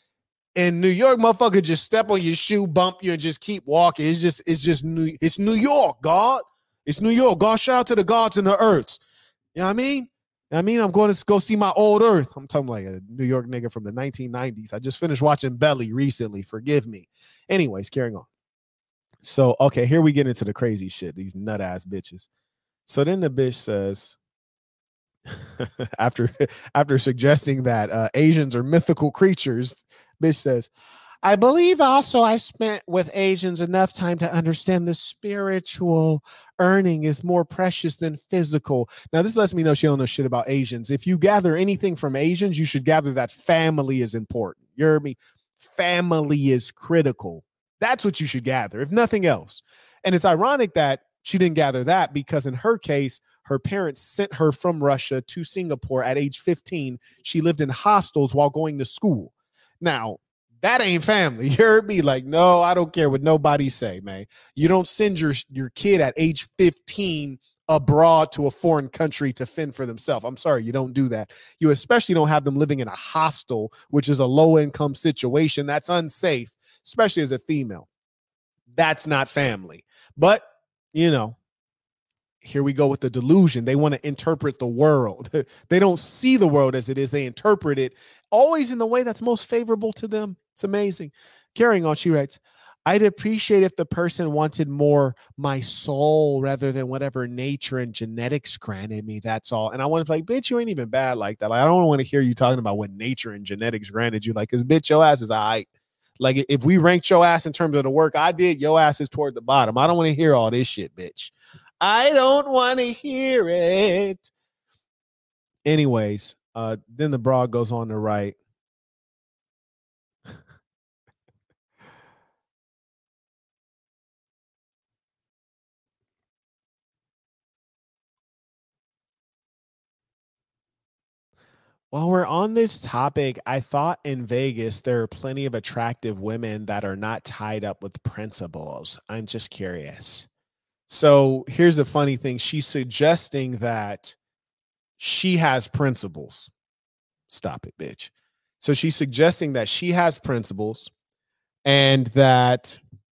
Speaker 1: In New York, motherfucker, just step on your shoe, bump you, and just keep walking. It's New York, God. It's New York. God, shout out to the gods and the earths. You know what I mean? I'm going to go see my old earth. I'm talking like a New York nigga from the 1990s. I just finished watching Belly recently. Forgive me. Anyways, carrying on. So, okay, here we get into the crazy shit, these nut ass bitches. So then the bitch says, after suggesting that Asians are mythical creatures, bitch says, I believe also I spent with Asians enough time to understand the spiritual earning is more precious than physical. Now, this lets me know she don't know shit about Asians. If you gather anything from Asians, you should gather that family is important. You heard me? Family is critical. That's what you should gather, if nothing else. And it's ironic that she didn't gather that because in her case, her parents sent her from Russia to Singapore at age 15. She lived in hostels while going to school. Now, that ain't family. You heard me? Like, no, I don't care what nobody say, man. You don't send your kid at age 15 abroad to a foreign country to fend for themselves. I'm sorry, you don't do that. You especially don't have them living in a hostel, which is a low-income situation. That's unsafe, especially as a female. That's not family. But, here we go with the delusion. They want to interpret the world. They don't see the world as it is. They interpret it always in the way that's most favorable to them. It's amazing. Carrying on, she writes, I'd appreciate if the person wanted more my soul rather than whatever nature and genetics granted me. That's all. And I want to be like, bitch, you ain't even bad like that. Like, I don't want to hear you talking about what nature and genetics granted you. Like, because bitch, your ass is all right. Like, if we ranked your ass in terms of the work I did, your ass is toward the bottom. I don't want to hear all this shit, bitch. I don't want to hear it. Anyways, then the broad goes on to write, while we're on this topic, I thought in Vegas there are plenty of attractive women that are not tied up with principles. I'm just curious. So here's the funny thing. She's suggesting that she has principles. Stop it, bitch. So she's suggesting that she has principles and that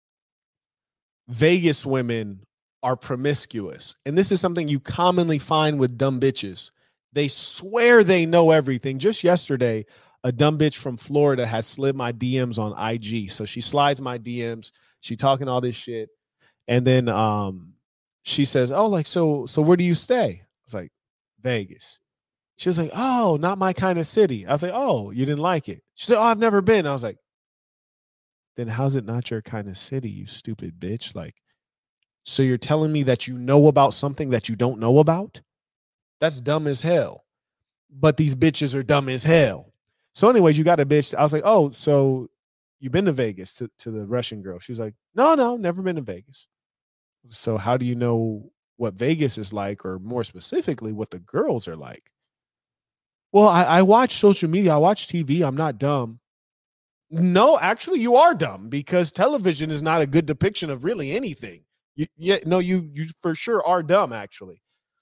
Speaker 1: Vegas women are promiscuous. And this is something you commonly find with dumb bitches. They swear they know everything. Just yesterday, a dumb bitch from Florida has slid my DMs on IG. So she slides my DMs. She talking all this shit. And then she says, oh, like, so where do you stay? I was like, Vegas. She was like, oh, not my kind of city. I was like, oh, you didn't like it? She said, oh, I've never been. I was like, then how's it not your kind of city, you stupid bitch? Like, so you're telling me that you know about something that you don't know about? That's dumb as hell. but these bitches are dumb as hell. So, anyways, you got a bitch. I was like, oh, so you've been to Vegas to the Russian girl? She was like, no, never been to Vegas. So, how do you know what Vegas is like, or more specifically, what the girls are like? Well, I watch social media, I watch TV. I'm not dumb. No, actually, you are dumb because television is not a good depiction of really anything. You for sure are dumb, actually.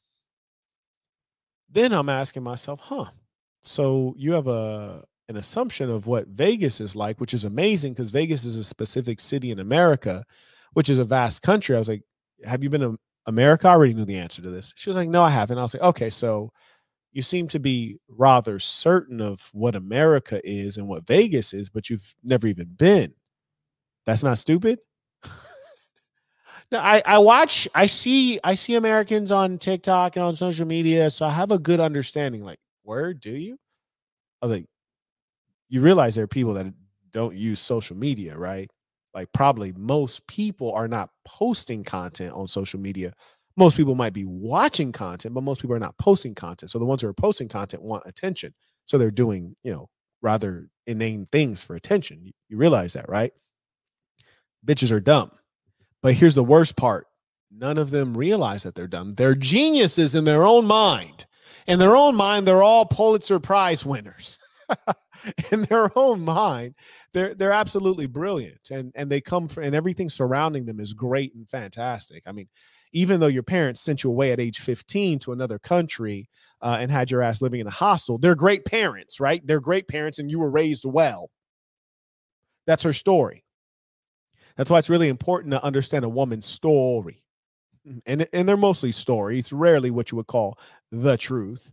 Speaker 1: Then I'm asking myself, so you have an assumption of what Vegas is like, which is amazing because Vegas is a specific city in America, which is a vast country. I was like, have you been to America? I already knew the answer to this. She was like, no, I haven't. I was like, okay, so you seem to be rather certain of what America is and what Vegas is, but you've never even been. That's not stupid. No, I see Americans on TikTok and on social media, so I have a good understanding. Like, where do you? I was like, you realize there are people that don't use social media, right? Like, probably most people are not posting content on social media. Most people might be watching content, but most people are not posting content. So the ones who are posting content want attention. So they're doing, rather inane things for attention. You realize that, right? Bitches are dumb. But here's the worst part. None of them realize that they're dumb. They're geniuses in their own mind. In their own mind, they're all Pulitzer Prize winners. In their own mind, they're absolutely brilliant. And they come from, and everything surrounding them is great and fantastic. I mean, even though your parents sent you away at age 15 to another country and had your ass living in a hostel, they're great parents, right? They're great parents and you were raised well. That's her story. That's why it's really important to understand a woman's story. And they're mostly stories, rarely what you would call the truth.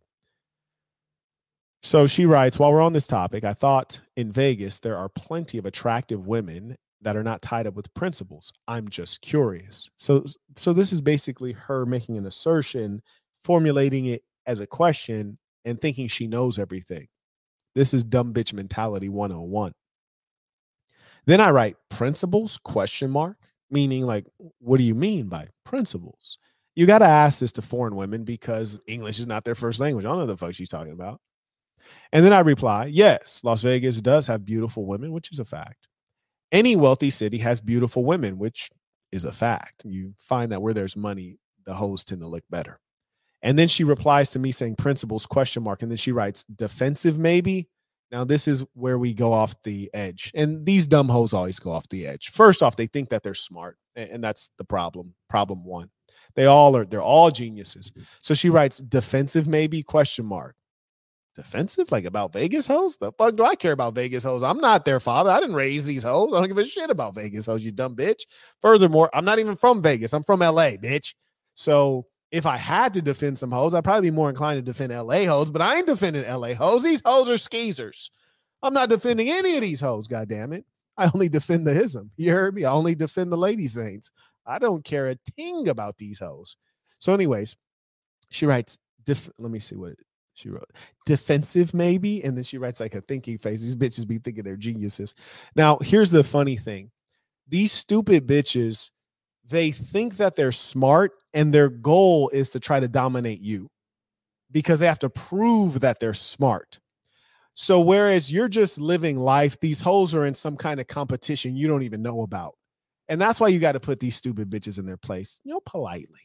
Speaker 1: So she writes, while we're on this topic, I thought in Vegas there are plenty of attractive women that are not tied up with principles. I'm just curious. So this is basically her making an assertion, formulating it as a question, and thinking she knows everything. This is dumb bitch mentality 101. Then I write principles, question mark, meaning like, what do you mean by principles? You got to ask this to foreign women because English is not their first language. I don't know the fuck she's talking about. And then I reply, yes, Las Vegas does have beautiful women, which is a fact. Any wealthy city has beautiful women, which is a fact. You find that where there's money, the hoes tend to look better. And then she replies to me saying principles, question mark. And then she writes defensive, maybe. Now, this is where we go off the edge. And these dumb hoes always go off the edge. First off, they think that they're smart. And that's the problem. Problem one. They're all geniuses. So she writes defensive, maybe, question mark. Defensive? Like about Vegas hoes? The fuck do I care about Vegas hoes? I'm not their father. I didn't raise these hoes. I don't give a shit about Vegas hoes, you dumb bitch. Furthermore, I'm not even from Vegas. I'm from LA, bitch. So if I had to defend some hoes, I'd probably be more inclined to defend LA hoes, but I ain't defending LA hoes. These hoes are skeezers. I'm not defending any of these hoes, goddammit. I only defend the ism. You heard me? I only defend the lady saints. I don't care a ting about these hoes. So anyways, she writes, let me see what she wrote. Defensive, maybe. And then she writes like a thinking face. These bitches be thinking they're geniuses. Now, here's the funny thing. These stupid bitches, they think that they're smart and their goal is to try to dominate you because they have to prove that they're smart. So whereas you're just living life, these hoes are in some kind of competition you don't even know about. And that's why you got to put these stupid bitches in their place, politely.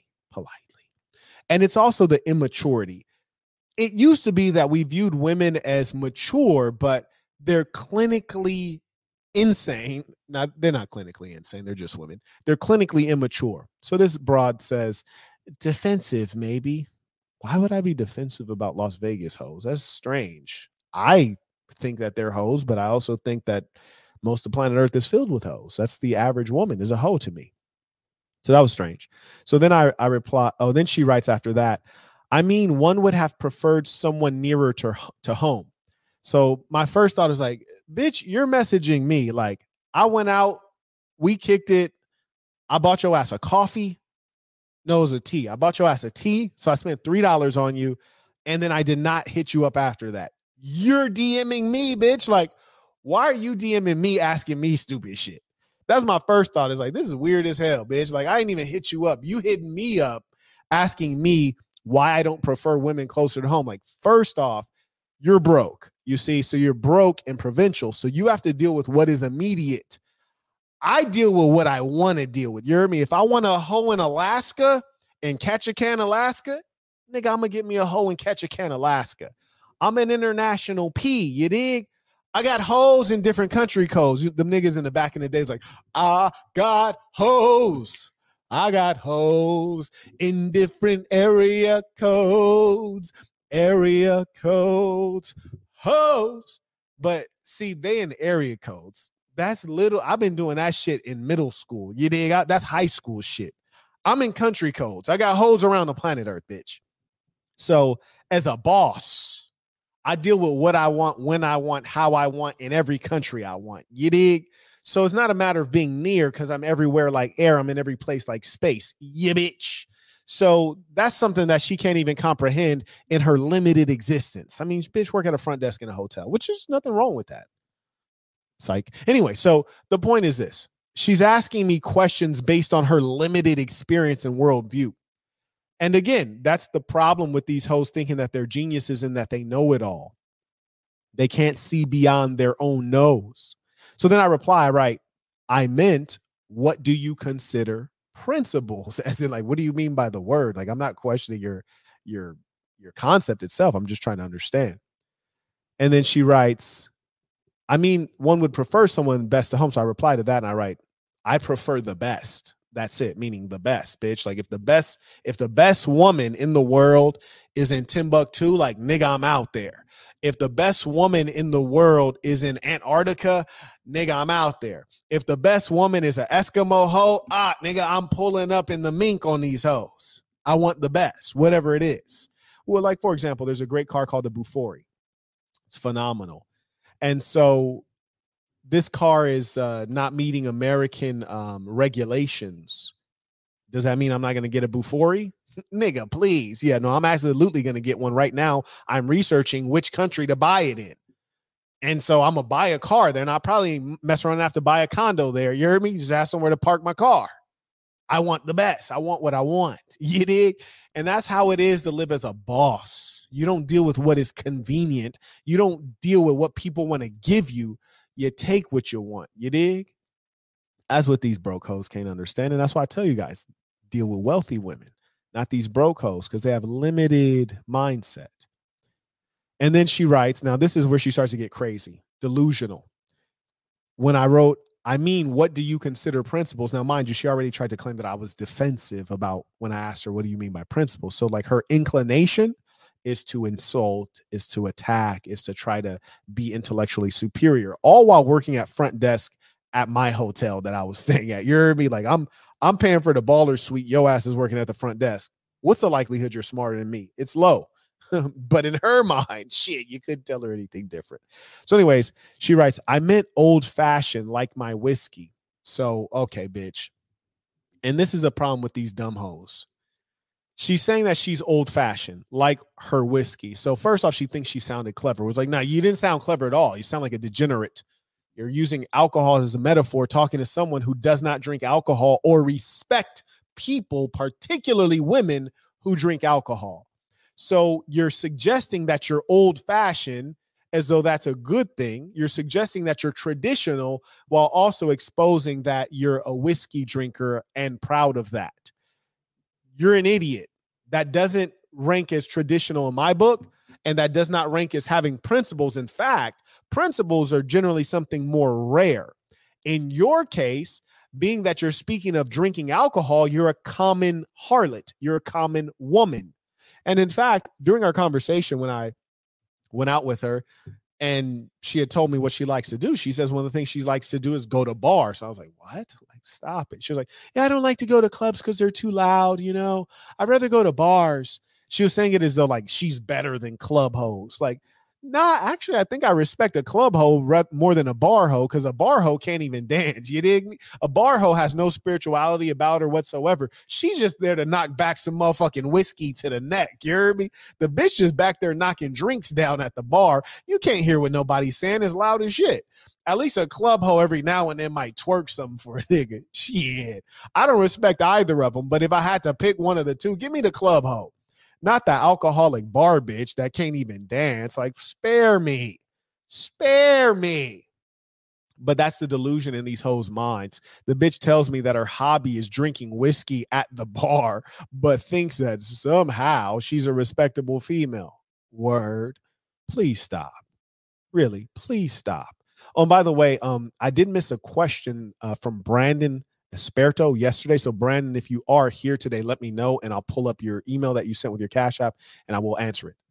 Speaker 1: And it's also the immaturity. It used to be that we viewed women as mature, but they're clinically insane. Now, they're not clinically insane. They're just women. They're clinically immature. So this broad says, defensive, maybe. Why would I be defensive about Las Vegas hoes? That's strange. I think that they're hoes, but I also think that most of planet Earth is filled with hoes. That's the average woman is a hoe to me. So that was strange. So then I reply, then she writes after that, I mean, one would have preferred someone nearer to home. So my first thought is like, bitch, you're messaging me. Like, I went out, we kicked it. I bought your ass a coffee. No, it was a tea. I bought your ass a tea. So I spent $3 on you. And then I did not hit you up after that. You're DMing me, bitch. Like, why are you DMing me asking me stupid shit? That's my first thought is like, this is weird as hell, bitch. Like, I didn't even hit you up. You hit me up asking me why I don't prefer women closer to home. Like, first off, you're broke. You see, so you're broke and provincial. So you have to deal with what is immediate. I deal with what I want to deal with. You hear me? If I want a hoe in Alaska and Ketchikan, Alaska, nigga, I'm going to get me a hoe in Ketchikan, Alaska. I'm an international P, you dig? I got hoes in different country codes. Them niggas in the back in the days like, I got hoes. I got hoes in different area codes, hoes. But see, they in area codes. That's little. I've been doing that shit in middle school. You dig? That's high school shit. I'm in country codes. I got hoes around the planet Earth, bitch. So as a boss, I deal with what I want, when I want, how I want, in every country I want. You dig? So it's not a matter of being near because I'm everywhere like air. I'm in every place like space. Yeah, bitch. So that's something that she can't even comprehend in her limited existence. I mean, bitch, work at a front desk in a hotel, which is nothing wrong with that. Psych. Anyway, so the point is this. She's asking me questions based on her limited experience and worldview. And again, that's the problem with these hoes thinking that they're geniuses and that they know it all. They can't see beyond their own nose. So then I reply, right, I meant, what do you consider principles? As in, like, what do you mean by the word? Like, I'm not questioning your concept itself. I'm just trying to understand. And then she writes, I mean, one would prefer someone best to home. So I reply to that and I write, I prefer the best. That's it, meaning the best, bitch. Like if the best woman in the world is in Timbuktu, like nigga, I'm out there. If the best woman in the world is in Antarctica, nigga, I'm out there. If the best woman is an Eskimo hoe, nigga, I'm pulling up in the mink on these hoes. I want the best, whatever it is. Well, like for example, there's a great car called the Bufori. It's phenomenal. And so this car is not meeting American regulations. Does that mean I'm not going to get a Bufori? Nigga, please. Yeah, no, I'm absolutely going to get one right now. I'm researching which country to buy it in. And so I'm going to buy a car there, and I'll probably mess around and have to buy a condo there. You heard me? Just ask somewhere to park my car. I want the best. I want what I want. You dig? And that's how it is to live as a boss. You don't deal with what is convenient. You don't deal with what people want to give you. You take what you want. You dig? That's what these broke hoes can't understand. And that's why I tell you guys, deal with wealthy women, not these broke hoes, because they have limited mindset. And then she writes, now this is where she starts to get crazy, delusional. When I wrote, I mean, what do you consider principles? Now, mind you, she already tried to claim that I was defensive about when I asked her, what do you mean by principles? So like her inclination is to insult, is to attack, is to try to be intellectually superior, all while working at front desk at my hotel that I was staying at. You heard me? Like I'm paying for the baller suite. Yo ass is working at the front desk. What's the likelihood you're smarter than me? It's low. But in her mind, shit, you couldn't tell her anything different. So anyways, she writes, I meant old fashioned like my whiskey. So, okay, bitch. And this is a problem with these dumb hoes. She's saying that she's old fashioned like her whiskey. So first off, she thinks she sounded clever. It was like, nah, you didn't sound clever at all. You sound like a degenerate. You're using alcohol as a metaphor, talking to someone who does not drink alcohol or respect people, particularly women who drink alcohol. So you're suggesting that you're old fashioned as though that's a good thing. You're suggesting that you're traditional while also exposing that you're a whiskey drinker and proud of that. You're an idiot. That doesn't rank as traditional in my book, and that does not rank as having principles. In fact, principles are generally something more rare. In your case, being that you're speaking of drinking alcohol, you're a common harlot. You're a common woman. And in fact, during our conversation, when I went out with her and she had told me what she likes to do, she says one of the things she likes to do is go to bars. So I was like, what? Like, stop it. She was like, yeah, I don't like to go to clubs because they're too loud. You know, I'd rather go to bars. She was saying it as though like she's better than club hoes. Like, nah, actually, I think I respect a club hoe more than a bar hoe because a bar hoe can't even dance. You dig me? A bar hoe has no spirituality about her whatsoever. She's just there to knock back some motherfucking whiskey to the neck. You heard me? The bitch is back there knocking drinks down at the bar. You can't hear what nobody's saying. It's loud as shit. At least a club hoe every now and then might twerk something for a nigga. Shit. I don't respect either of them, but if I had to pick one of the two, give me the club hoe. not the alcoholic bar bitch that can't even dance. Like, spare me. Spare me. But that's the delusion in these hoes' minds. The bitch tells me that her hobby is drinking whiskey at the bar, but thinks that somehow she's a respectable female. Word. Please stop. Really, please stop. Oh, and by the way, I did miss a question from Brandon Esperto yesterday. So, Brandon, if you are here today, let me know, and I'll pull up your email that you sent with your Cash App, and I will answer it.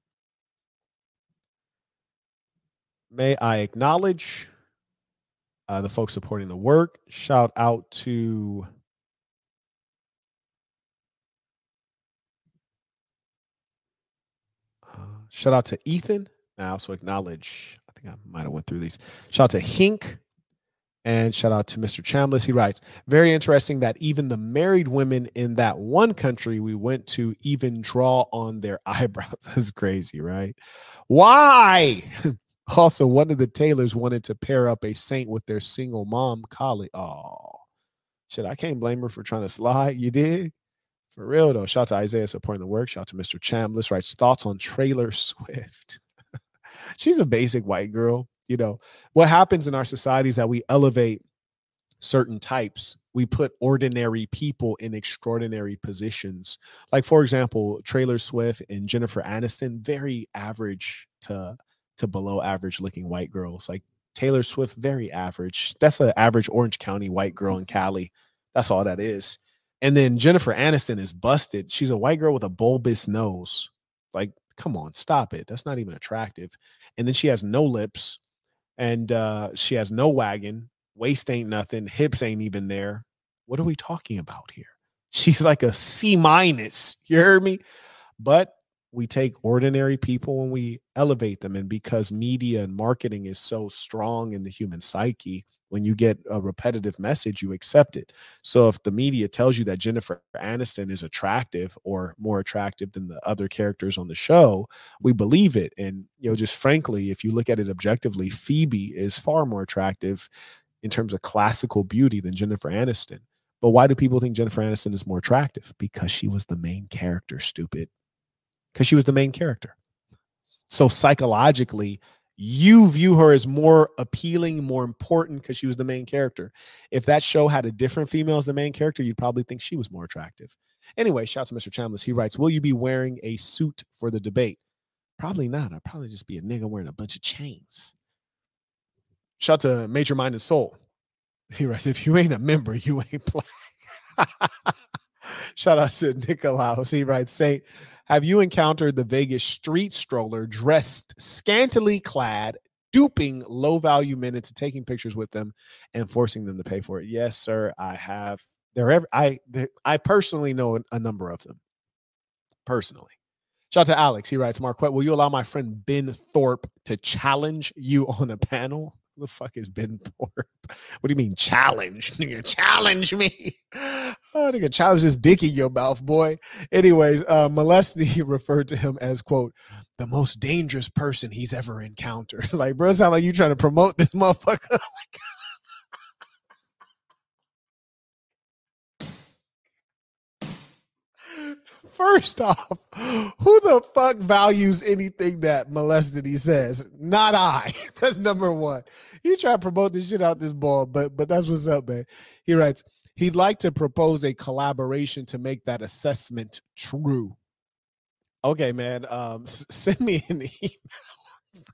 Speaker 1: May I acknowledge the folks supporting the work? Shout out to Ethan. I also acknowledge, I think I might have went through these. Shout out to Hink. And shout out to Mr. Chambliss. He writes, very interesting that even the married women in that one country we went to even draw on their eyebrows. That's crazy, right? Why? Also, one of the Taylors wanted to pair up a saint with their single mom colleague. Oh, shit, I can't blame her for trying to slide. You did? For real, though. Shout out to Isaiah supporting the work. Shout out to Mr. Chambliss. Writes, thoughts on Taylor Swift. She's a basic white girl. You know, what happens in our society is that we elevate certain types. We put ordinary people in extraordinary positions. Like, for example, Taylor Swift and Jennifer Aniston, very average to below average looking white girls. Like Taylor Swift, very average. That's an average Orange County white girl in Cali. That's all that is. And then Jennifer Aniston is busted. She's a white girl with a bulbous nose. Like, come on, stop it. That's not even attractive. And then she has no lips. And she has no wagon, waist ain't nothing, hips ain't even there. What are we talking about here? She's like a C-. You heard me? But we take ordinary people and we elevate them. And because media and marketing is so strong in the human psyche, when you get a repetitive message, you accept it. So if the media tells you that Jennifer Aniston is attractive or more attractive than the other characters on the show, we believe it. And, you know, just frankly, if you look at it objectively, Phoebe is far more attractive in terms of classical beauty than Jennifer Aniston. But why do people think Jennifer Aniston is more attractive? Because she was the main character, stupid. Because she was the main character. So psychologically, you view her as more appealing, more important because she was the main character. If that show had a different female as the main character, you'd probably think she was more attractive. Anyway, shout out to Mr. Chambliss. He writes, will you be wearing a suit for the debate? Probably not. I'd probably just be a nigga wearing a bunch of chains. Shout out to Major Mind and Soul. He writes, if you ain't a member, you ain't black. Shout out to Nicolaus. He writes, Saint, have you encountered the Vegas street stroller dressed scantily clad, duping low-value men into taking pictures with them and forcing them to pay for it? Yes, sir, I have. I personally know a number of them. Personally. Shout out to Alex. He writes, Marquette, will you allow my friend Ben Thorpe to challenge you on a panel? Who the fuck is Ben Thorpe? What do you mean challenge? Nigga, challenge me. Oh, nigga, challenge this dick in your mouth, boy. Anyways, Molesty referred to him as, quote, the most dangerous person he's ever encountered. Like, bro, it sound like you trying to promote this motherfucker. First off, who the fuck values anything that Molesty says? Not I. That's number one. You try to promote this shit out this ball, but that's what's up, man. He writes, he'd like to propose a collaboration to make that assessment true. Okay, man. Send me an email.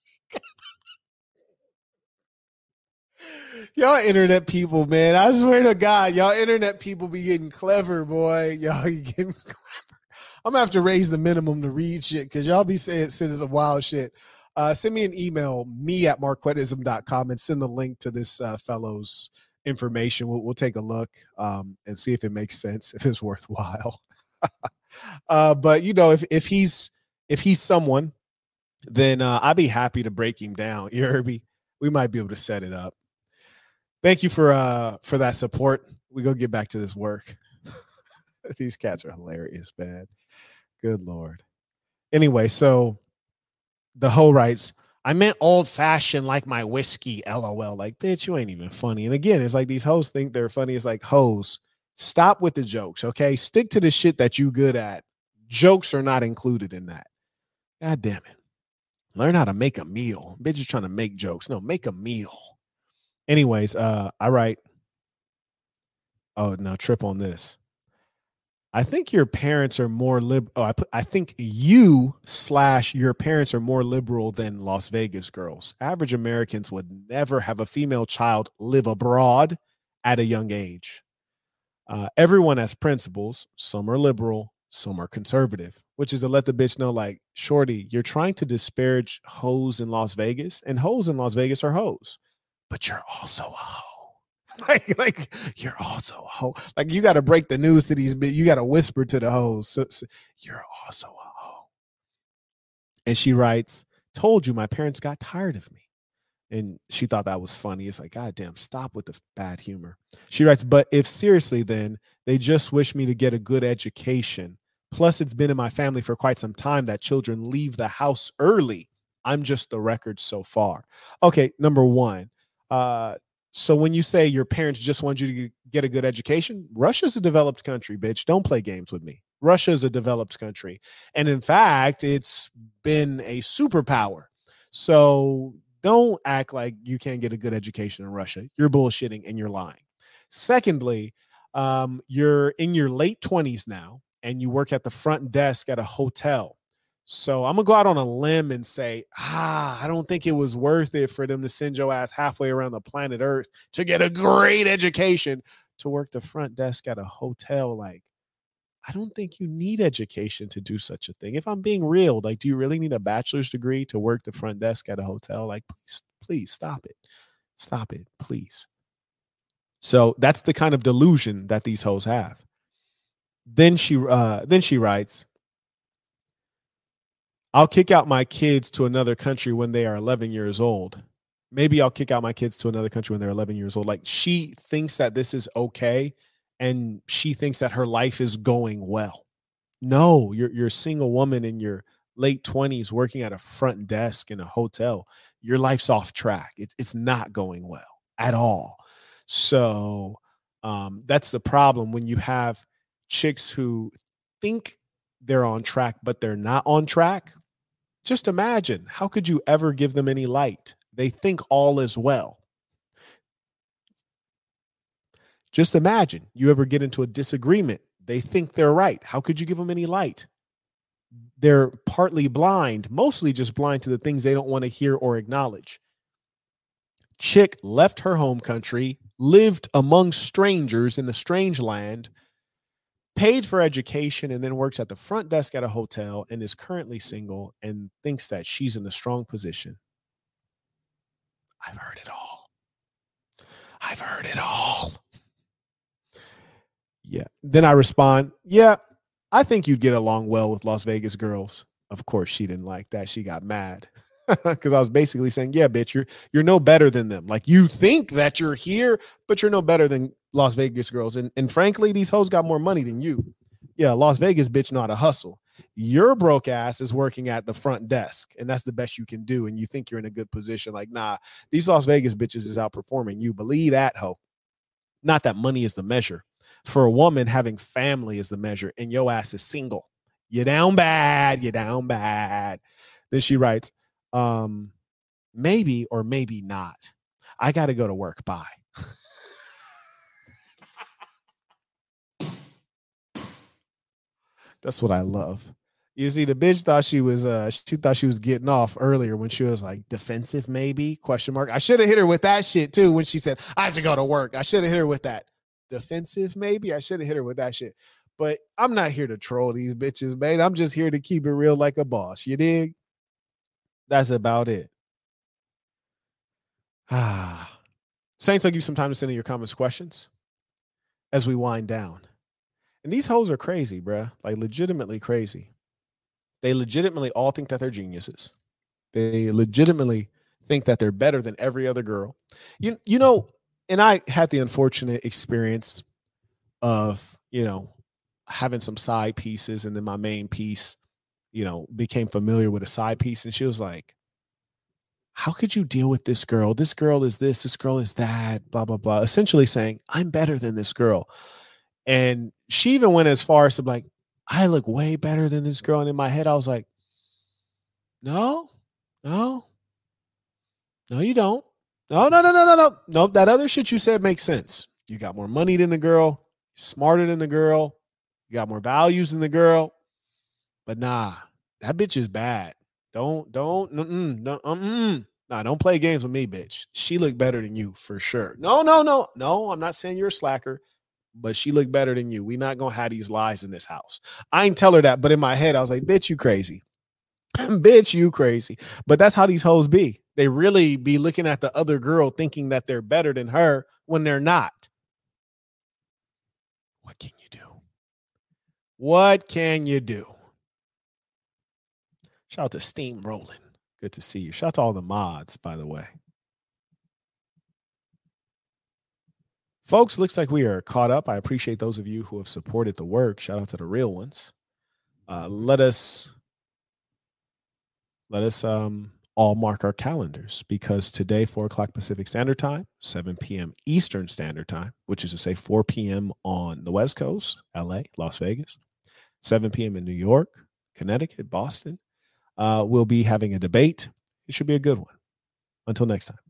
Speaker 1: Y'all internet people, man. I swear to God, y'all internet people be getting clever, boy. Y'all getting clever. I'm gonna have to raise the minimum to read shit because y'all be saying some wild shit. Send me an email, me@marquettism.com, and send the link to this fellow's information. We'll take a look and see if it makes sense, if it's worthwhile. But you know, if he's someone, then I'd be happy to break him down. You heard me? We might be able to set it up. Thank you for that support. We go get back to this work. These cats are hilarious, man. Good Lord. Anyway, so the hoe writes, I meant old fashioned like my whiskey, LOL. Like, bitch, you ain't even funny. And again, it's like these hoes think they're funny. It's like, hoes, stop with the jokes, okay? Stick to the shit that you good at. Jokes are not included in that. God damn it. Learn how to make a meal. Bitch is trying to make jokes. No, make a meal. Anyways, I write, oh no, trip on this. I think your parents are more I think you/your parents are more liberal than Las Vegas girls. Average Americans would never have a female child live abroad at a young age. Everyone has principles. Some are liberal, some are conservative, which is to let the bitch know, like, shorty, you're trying to disparage hoes in Las Vegas, and hoes in Las Vegas are hoes, but you're also a hoe. Like you're also a hoe. Like, you got to break the news to these. You got to whisper to the hoes. So you're also a hoe. And she writes, "Told you my parents got tired of me." And she thought that was funny. It's like, God damn, stop with the bad humor. She writes, "But if seriously, then they just wish me to get a good education. Plus, it's been in my family for quite some time that children leave the house early. I'm just the record so far." Okay, number one. So when you say your parents just want you to get a good education, Russia's a developed country, bitch. Don't play games with me. Russia is a developed country. And in fact, it's been a superpower. So don't act like you can't get a good education in Russia. You're bullshitting and you're lying. Secondly, you're in your late 20s now and you work at the front desk at a hotel. So I'm going to go out on a limb and say, I don't think it was worth it for them to send your ass halfway around the planet Earth to get a great education to work the front desk at a hotel. Like, I don't think you need education to do such a thing. If I'm being real, like, do you really need a bachelor's degree to work the front desk at a hotel? Like, please stop it. Stop it, please. So that's the kind of delusion that these hoes have. Then she writes, "I'll kick out my kids to another country when they are 11 years old. Maybe I'll kick out my kids to another country when they're 11 years old." Like, she thinks that this is okay. And she thinks that her life is going well. No, you're a single woman in your late 20s working at a front desk in a hotel. Your life's off track. It's not going well at all. So that's the problem when you have chicks who think they're on track, but they're not on track. Just imagine, how could you ever give them any light? They think all is well. Just imagine you ever get into a disagreement. They think they're right. How could you give them any light? They're partly blind, mostly just blind to the things they don't want to hear or acknowledge. Chick left her home country, lived among strangers in a strange land, paid for education, and then works at the front desk at a hotel and is currently single and thinks that she's in a strong position. I've heard it all. I've heard it all. Yeah. Then I respond, "Yeah, I think you'd get along well with Las Vegas girls." Of course, she didn't like that. She got mad because I was basically saying, "Yeah, bitch, you're no better than them. Like, you think that you're here, but you're no better than Las Vegas girls. And frankly, these hoes got more money than you. Yeah, Las Vegas bitch know how to hustle. Your broke ass is working at the front desk, and that's the best you can do. And you think you're in a good position. Like, nah, these Las Vegas bitches is outperforming you. Believe that, hoe. Not that money is the measure. For a woman, having family is the measure, and your ass is single. You're down bad. You're down bad." Then she writes, "Maybe or maybe not. I got to go to work. Bye." That's what I love. You see, the bitch thought she was getting off earlier when she was like, defensive, maybe, question mark. I should have hit her with that shit too when she said, "I have to go to work." I should have hit her with that. Defensive, maybe. I should have hit her with that shit. But I'm not here to troll these bitches, man. I'm just here to keep it real like a boss. You dig? That's about it. Saints, I'll give you some time to send in your comments, questions as we wind down. And these hoes are crazy, bruh. Like, legitimately crazy. They legitimately all think that they're geniuses. They legitimately think that they're better than every other girl. You know, and I had the unfortunate experience of, having some side pieces, and then my main piece, became familiar with a side piece. And she was like, "How could you deal with this girl? This girl is this girl is that, blah, blah, blah." Essentially saying, "I'm better than this girl." And she even went as far as to be like, I look way better than this girl. And in my head, I was like, no, no, no, you don't. No, no, no, no, no, no. Nope. That other shit you said makes sense. You got more money than the girl, smarter than the girl, you got more values than the girl. But nah, that bitch is bad. Nah, don't play games with me, bitch. She looked better than you for sure. No, no, no, no. I'm not saying you're a slacker, but she looked better than you. We not gonna have these lies in this house. I ain't tell her that, but in my head, I was like, bitch, you crazy. Bitch, you crazy. But that's how these hoes be. They really be looking at the other girl thinking that they're better than her when they're not. What can you do? What can you do? Shout out to Steam Rolling. Good to see you. Shout out to all the mods, by the way. Folks, looks like we are caught up. I appreciate those of you who have supported the work. Shout out to the real ones. Let us all mark our calendars, because today, 4 o'clock Pacific Standard Time, 7 p.m. Eastern Standard Time, which is to say 4 p.m. on the West Coast, LA, Las Vegas, 7 p.m. in New York, Connecticut, Boston, we'll be having a debate. It should be a good one. Until next time.